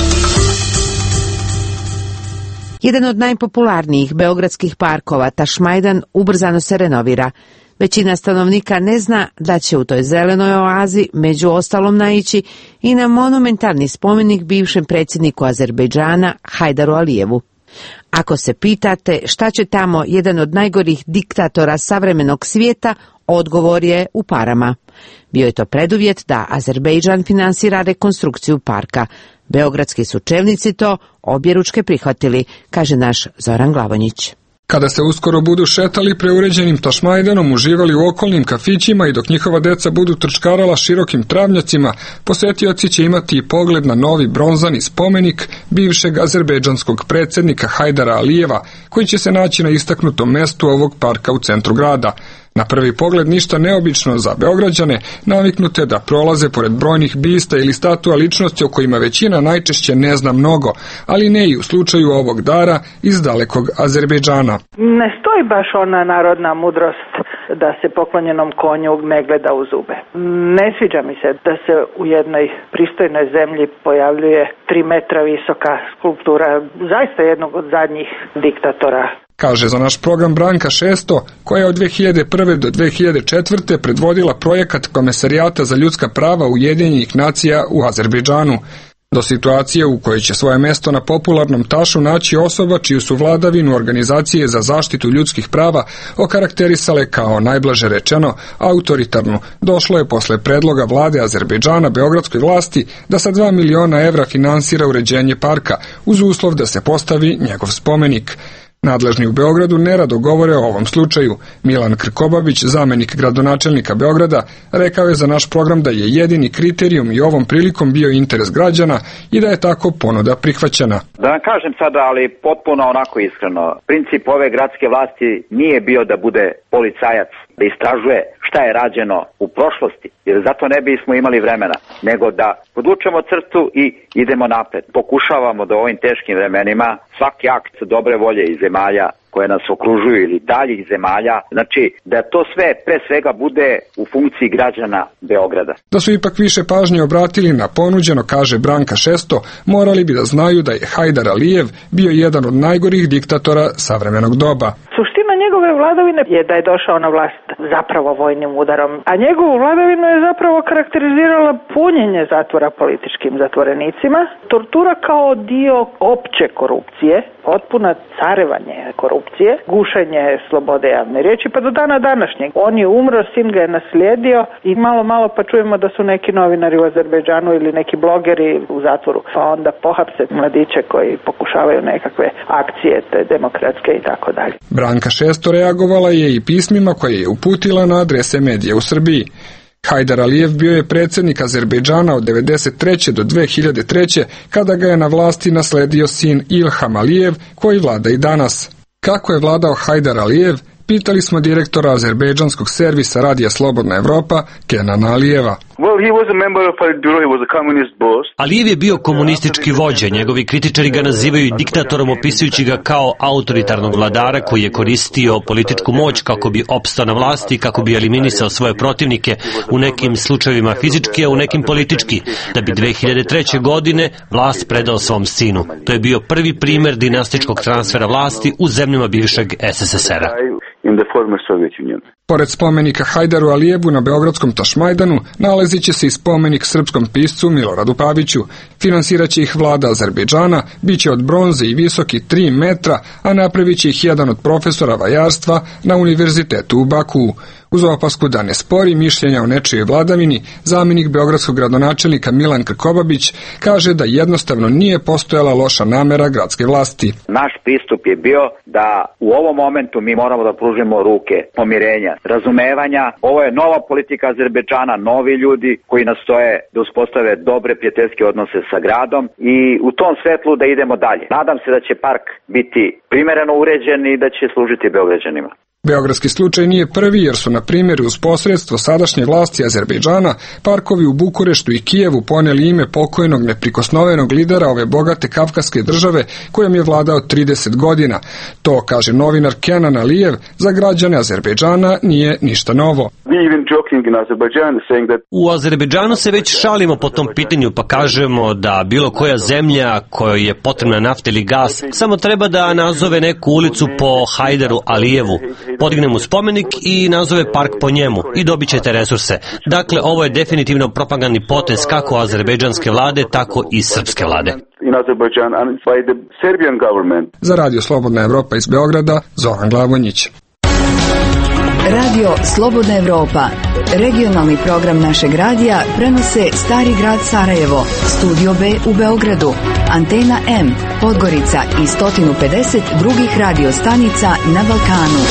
Jedan od najpopularnijih beogradskih parkova, Tašmajdan, ubrzano se renovira. Većina stanovnika ne zna da će u toj zelenoj oazi među ostalom naići i na monumentalni spomenik bivšem predsjedniku Azerbejdžana Hajdaru Alijevu. Ako se pitate šta će tamo jedan od najgorih diktatora savremenog svijeta, odgovor je u parama. Bio je to preduvjet da Azerbejdžan finansira rekonstrukciju parka. Beogradski su čelnici to objeručke prihvatili, kaže naš Zoran Glavonjić. Kada se uskoro budu šetali preuređenim Tašmajdanom, uživali u okolnim kafićima i dok njihova deca budu trčkarala širokim travnjacima, posetioci će imati i pogled na novi bronzani spomenik bivšeg azerbejdžanskog predsjednika Hajdara Alijeva, koji će se naći na istaknutom mestu ovog parka u centru grada. Na prvi pogled ništa neobično za Beograđane, naviknute da prolaze pored brojnih bista ili statua ličnosti o kojima većina najčešće ne zna mnogo, ali ne i u slučaju ovog dara iz dalekog Azerbejdžana. Ne stoji baš ona narodna mudrost da se poklonjenom konju ne gleda u zube. Ne sviđa mi se da se u jednoj pristojnoj zemlji pojavljuje tri metra visoka skulptura zaista jednog od zadnjih diktatora. Kaže za naš program Branka Šesto, koja je od dve hiljade prve do dve hiljade četvrte predvodila projekat Komesarijata za ljudska prava Ujedinjenih nacija u Azerbejdžanu. Do situacije u kojoj će svoje mesto na popularnom tašu naći osoba čiju su vladavinu organizacije za zaštitu ljudskih prava okarakterisale kao, najblaže rečeno, autoritarnu, došlo je posle predloga vlade Azerbejdžana beogradskoj vlasti da sa dva miliona evra finansira uređenje parka, uz uslov da se postavi njegov spomenik. Nadležni u Beogradu nerado govore o ovom slučaju. Milan Krkobabić, zamenik gradonačelnika Beograda, rekao je za naš program da je jedini kriterijum i ovom prilikom bio interes građana i da je tako ponuda prihvaćena. Da vam kažem sada, ali potpuno onako iskreno, princip ove gradske vlasti nije bio da bude policajac, da istražuje šta je rađeno u prošlosti, jer zato ne bismo imali vremena, nego da podvučemo crtu i idemo napred. Pokušavamo da u ovim teškim vremenima svaki akt dobre volje iz zemalja koje nas okružuju ili daljih zemalja, znači da to sve pre svega bude u funkciji građana Beograda. Da su ipak više pažnje obratili na ponuđeno, kaže Branka Šesto, morali bi da znaju da je Hajdar Alijev bio jedan od najgorih diktatora savremenog doba. Suština njegove vladavine je da je došao na vlast zapravo vojnim udarom, a njegovu vladavinu je zapravo karakterizirala punjenje zatvora političkim zatvorenicima, tortura kao dio opće korupcije, potpuna carevanje korupcije, gušenje slobode javne riječi, pa do dana današnjeg. On je umro, sin ga je naslijedio i malo malo pa čujemo da su neki novinari u Azerbejdžanu ili neki blogeri u zatvoru, pa onda pohapse mladiće koji pokušavaju nekakve akcije te demokratske i tako dalje. Branka Šesto reagovala je i pismima koje je uputila na adrese medija u Srbiji. Hajdar Alijev bio je predsjednik Azerbejdžana od devedeset treće do dve hiljade treće kada ga je na vlasti nasledio sin Ilham Alijev koji vlada i danas. Kako je vladao Hajdar Alijev, pitali smo direktora azerbejdžanskog servisa Radija Slobodna Evropa, Kenana Alijeva. Alijev je bio komunistički vođa, njegovi kritičari ga nazivaju diktatorom opisujući ga kao autoritarnog vladara koji je koristio političku moć kako bi opstao na vlasti, kako bi eliminisao svoje protivnike, u nekim slučajevima fizički, a u nekim politički, da bi dve hiljade treće. godine vlast predao svom sinu. To je bio prvi primjer dinastičkog transfera vlasti u zemljama bivšeg S S S R-a. Pored spomenika Hajdaru Alijevu na beogradskom Tašmajdanu nalazit će se i spomenik srpskom piscu Miloradu Paviću. Finansirat će ih vlada Azerbejdžana, bit će od bronze i visoki tri metra, a napravit će ih jedan od profesora vajarstva na univerzitetu u Bakuu. Uz opasku da ne spori mišljenja o nečijoj vladavini, zamjenik beogradskog gradonačelnika Milan Krkobabić kaže da jednostavno nije postojala loša namera gradske vlasti. Naš pristup je bio da u ovom momentu mi moramo da pružimo ruke pomirenja, razumevanja. Ovo je nova politika Azerbejdžana, novi ljudi koji nastoje da uspostave dobre prijateljske odnose sa gradom i u tom svetlu da idemo dalje. Nadam se da će park biti primereno uređen i da će služiti Beograđanima. Beogradski slučaj nije prvi jer su na primjer uz posredstvo sadašnje vlasti Azerbejdžana parkovi u Bukureštu i Kijevu poneli ime pokojnog neprikosnovenog lidera ove bogate kavkaske države kojom je vladao trideset godina. To, kaže novinar Kenan Alijev, za građane Azerbejdžana nije ništa novo. U Azerbejdžanu se već šalimo po tom pitanju pa kažemo da bilo koja zemlja kojoj je potrebna nafta ili gas samo treba da nazove neku ulicu po Hajdaru Alijevu. podigne mu spomenik i nazove park po njemu i dobit ćete resurse. Dakle, ovo je definitivno propagandni potez kako azerbejdžanske vlade, tako i srpske vlade. Za Radio Slobodna Evropa iz Beograda, Zoran Glavonjić. Radio Slobodna Evropa, regionalni program našeg radija, prenose Stari grad Sarajevo, Studio B u Beogradu, Antena M, Podgorica i sto pedeset drugih radiostanica na Balkanu.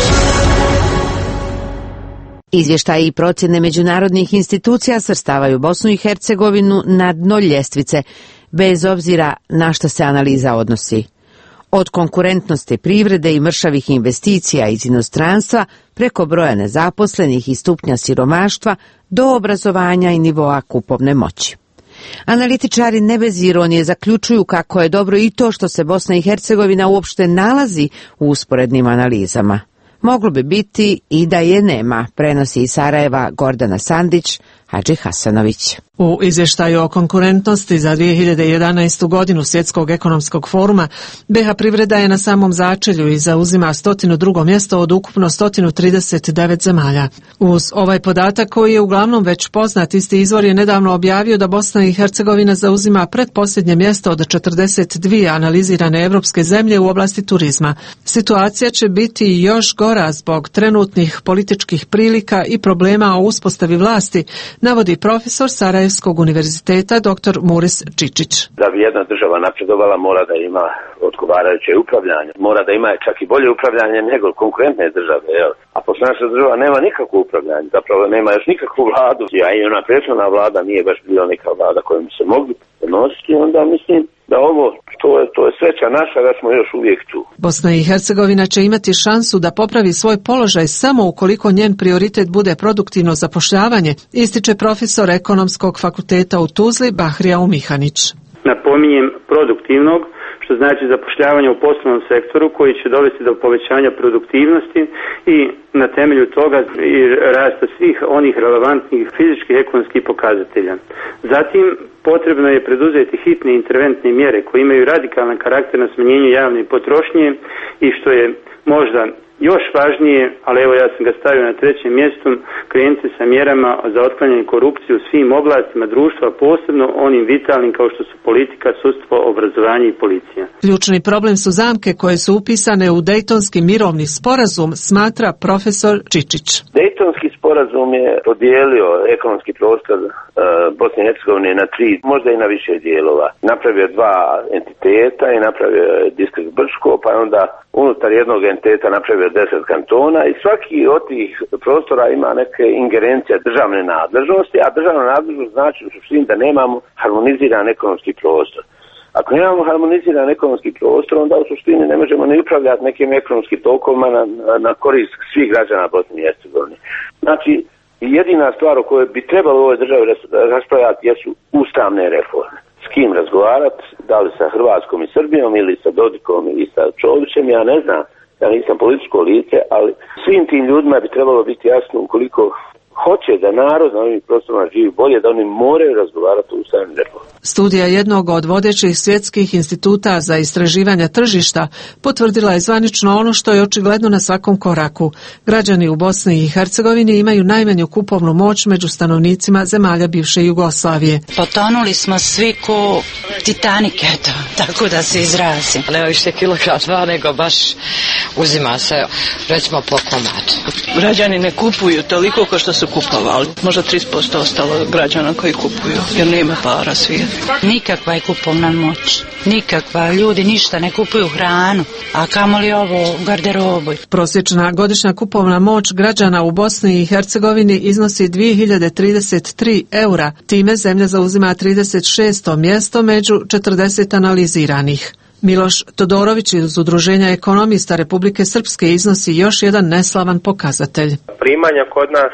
Izvještaji i procjene međunarodnih institucija svrstavaju Bosnu i Hercegovinu na dno ljestvice, bez obzira na što se analiza odnosi. Od konkurentnosti privrede i mršavih investicija iz inostranstva preko broja nezaposlenih i stupnja siromaštva do obrazovanja i nivoa kupovne moći. Analitičari ne bez ironije zaključuju kako je dobro i to što se Bosna i Hercegovina uopšte nalazi u usporednim analizama. Moglo bi biti i da je nema, prenosi iz Sarajeva Gordana Sandić, Hadži Hasanović. U izvještaju o konkurentnosti za dvije hiljade jedanaestu godinu Svjetskog ekonomskog foruma, B H privreda je na samom začelju i zauzima sto drugo mjesto od ukupno sto trideset devet zemalja. Uz ovaj podatak koji je uglavnom već poznat, isti izvor je nedavno objavio da Bosna i Hercegovina zauzima pretposljednje mjesto od četrdeset dvije analizirane evropske zemlje u oblasti turizma. Situacija će biti još gora zbog trenutnih političkih prilika i problema o uspostavi vlasti, navodi profesor Sarajevskog univerziteta dr. Muris Čičić. Da bi jedna država napredovala, mora da ima odgovarajuće upravljanje, mora da ima čak i bolje upravljanje nego konkurentne države. Jel? A pošto naša država nema nikakvo upravljanje, zapravo nema još nikakvu vladu, a i ona prethodna vlada nije baš bila neka vlada kojom se mogli donositi, onda mislim da ovo, to je, to je sreća naša da smo još uvijek tu. Bosna i Hercegovina će imati šansu da popravi svoj položaj samo ukoliko njen prioritet bude produktivno zapošljavanje, ističe profesor Ekonomskog fakulteta u Tuzli Bahrija Umihanić. Napominjem produktivnog, što znači zapošljavanje u poslovnom sektoru koji će dovesti do povećanja produktivnosti i na temelju toga i rasta svih onih relevantnih fizičkih i ekonomskih pokazatelja. Zatim, potrebno je preduzeti hitne interventne mjere koje imaju radikalan karakter na smanjenju javne potrošnje i što je možda još važnije, ali evo ja sam ga stavio na trećem mjestu, krenuti sa mjerama za otklanjanje korupcije u svim oblastima društva, posebno onim vitalnim kao što su politika, sudstvo, obrazovanje i policija. Ključni problem su zamke koje su upisane u Dejtonski mirovni sporazum, smatra profesor Čičić. Dejtonski sporazum je podijelio ekonomski prostor uh, Bosne i Hercegovine na tri, možda i na više dijelova. Napravio dva entiteta i napravio distrikt Brčko, pa onda unutar jednog entiteta napravio deset kantona i svaki od tih prostora ima neke ingerencije državne nadležnosti, a državna nadležnost znači u suštini da nemamo harmoniziran ekonomski prostor. Ako nemamo harmoniziran ekonomski prostor, onda u suštini ne možemo ni upravljati nekim ekonomskim tokovima na, na korist svih građana Bosne i Hercegovine. Znači, jedina stvar o kojoj bi trebalo u ovoj državi raspravljati jesu ustavne reforme. S kim razgovarati, da li sa Hrvatskom i Srbijom ili sa Dodikom ili sa Čovićem, ja ne znam. Ja nisam političko lice, ali svim tim ljudima bi trebalo biti jasno ukoliko hoće da narod na ovim prostorima živi bolje, da oni moraju razgovarati o ustavnim reformama. Studija jednog od vodećih svjetskih instituta za istraživanja tržišta potvrdila je zvanično ono što je očigledno na svakom koraku. Građani u Bosni i Hercegovini imaju najmanju kupovnu moć među stanovnicima zemalja bivše Jugoslavije. Potonuli smo svi ko Titanik, eto, tako da se izrazim. Nema više kilogram dva, nego baš uzima se, recimo, po komadu. Građani ne kupuju toliko kao što su kupovali. Možda trideset posto ostalo građana koji kupuju, jer nema para svijet. Nikakva je kupovna moć. Nikakva. Ljudi ništa ne kupuju hranu, a kamoli ovo u garderobu. Prosječna godišnja kupovna moć građana u Bosni i Hercegovini iznosi dvije hiljade trideset tri eura. Time zemlja zauzima trideset šesto mjesto među četrdeset analiziranih. Miloš Todorović iz Udruženja ekonomista Republike Srpske iznosi još jedan neslavan pokazatelj. Primanja kod nas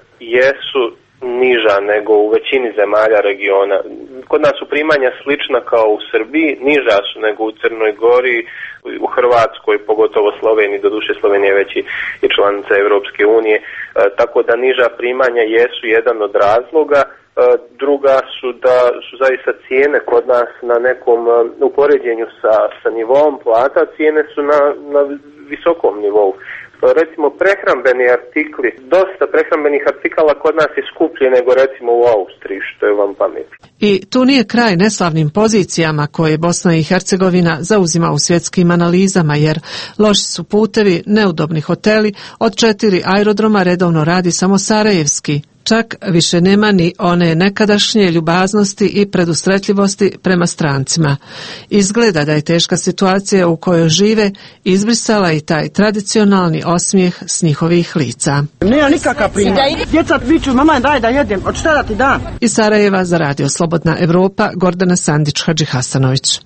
jesu niža nego u većini zemalja regiona. Kod nas su primanja slična kao u Srbiji, niža su nego u Crnoj Gori, u Hrvatskoj, pogotovo Sloveniji, doduše Slovenija je već i članica Europske unije, e, tako da niža primanja jesu jedan od razloga. E, druga su da su zaista cijene kod nas na nekom e, upoređenju sa, sa nivom plata, cijene su na, na visokom nivou. Recimo prehrambeni artikli, dosta prehrambenih artikala kod nas je skuplje nego recimo u Austriji, što je vam pametno. I tu nije kraj neslavnim pozicijama koje Bosna i Hercegovina zauzima u svjetskim analizama, jer loši su putevi, neudobni hoteli, od četiri aerodroma redovno radi samo sarajevski. Čak više nema ni one nekadašnje ljubaznosti i predusretljivosti prema strancima. Izgleda da je teška situacija u kojoj žive izbrisala i taj tradicionalni osmijeh s njihovih lica. Nema nikakav primjer. Djeca viču, mama daj da jedem, od šta da ti dam? Iz Sarajeva za Radio Slobodna Evropa, Gordana Sandić Hadžihasanović.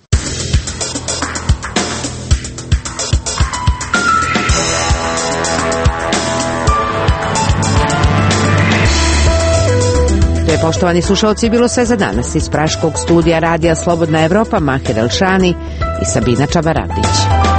Poštovani slušalci, bilo sve za danas. Iz praškog studija Radija Slobodna Evropa, Maher Elšani i Sabina Čabarapić.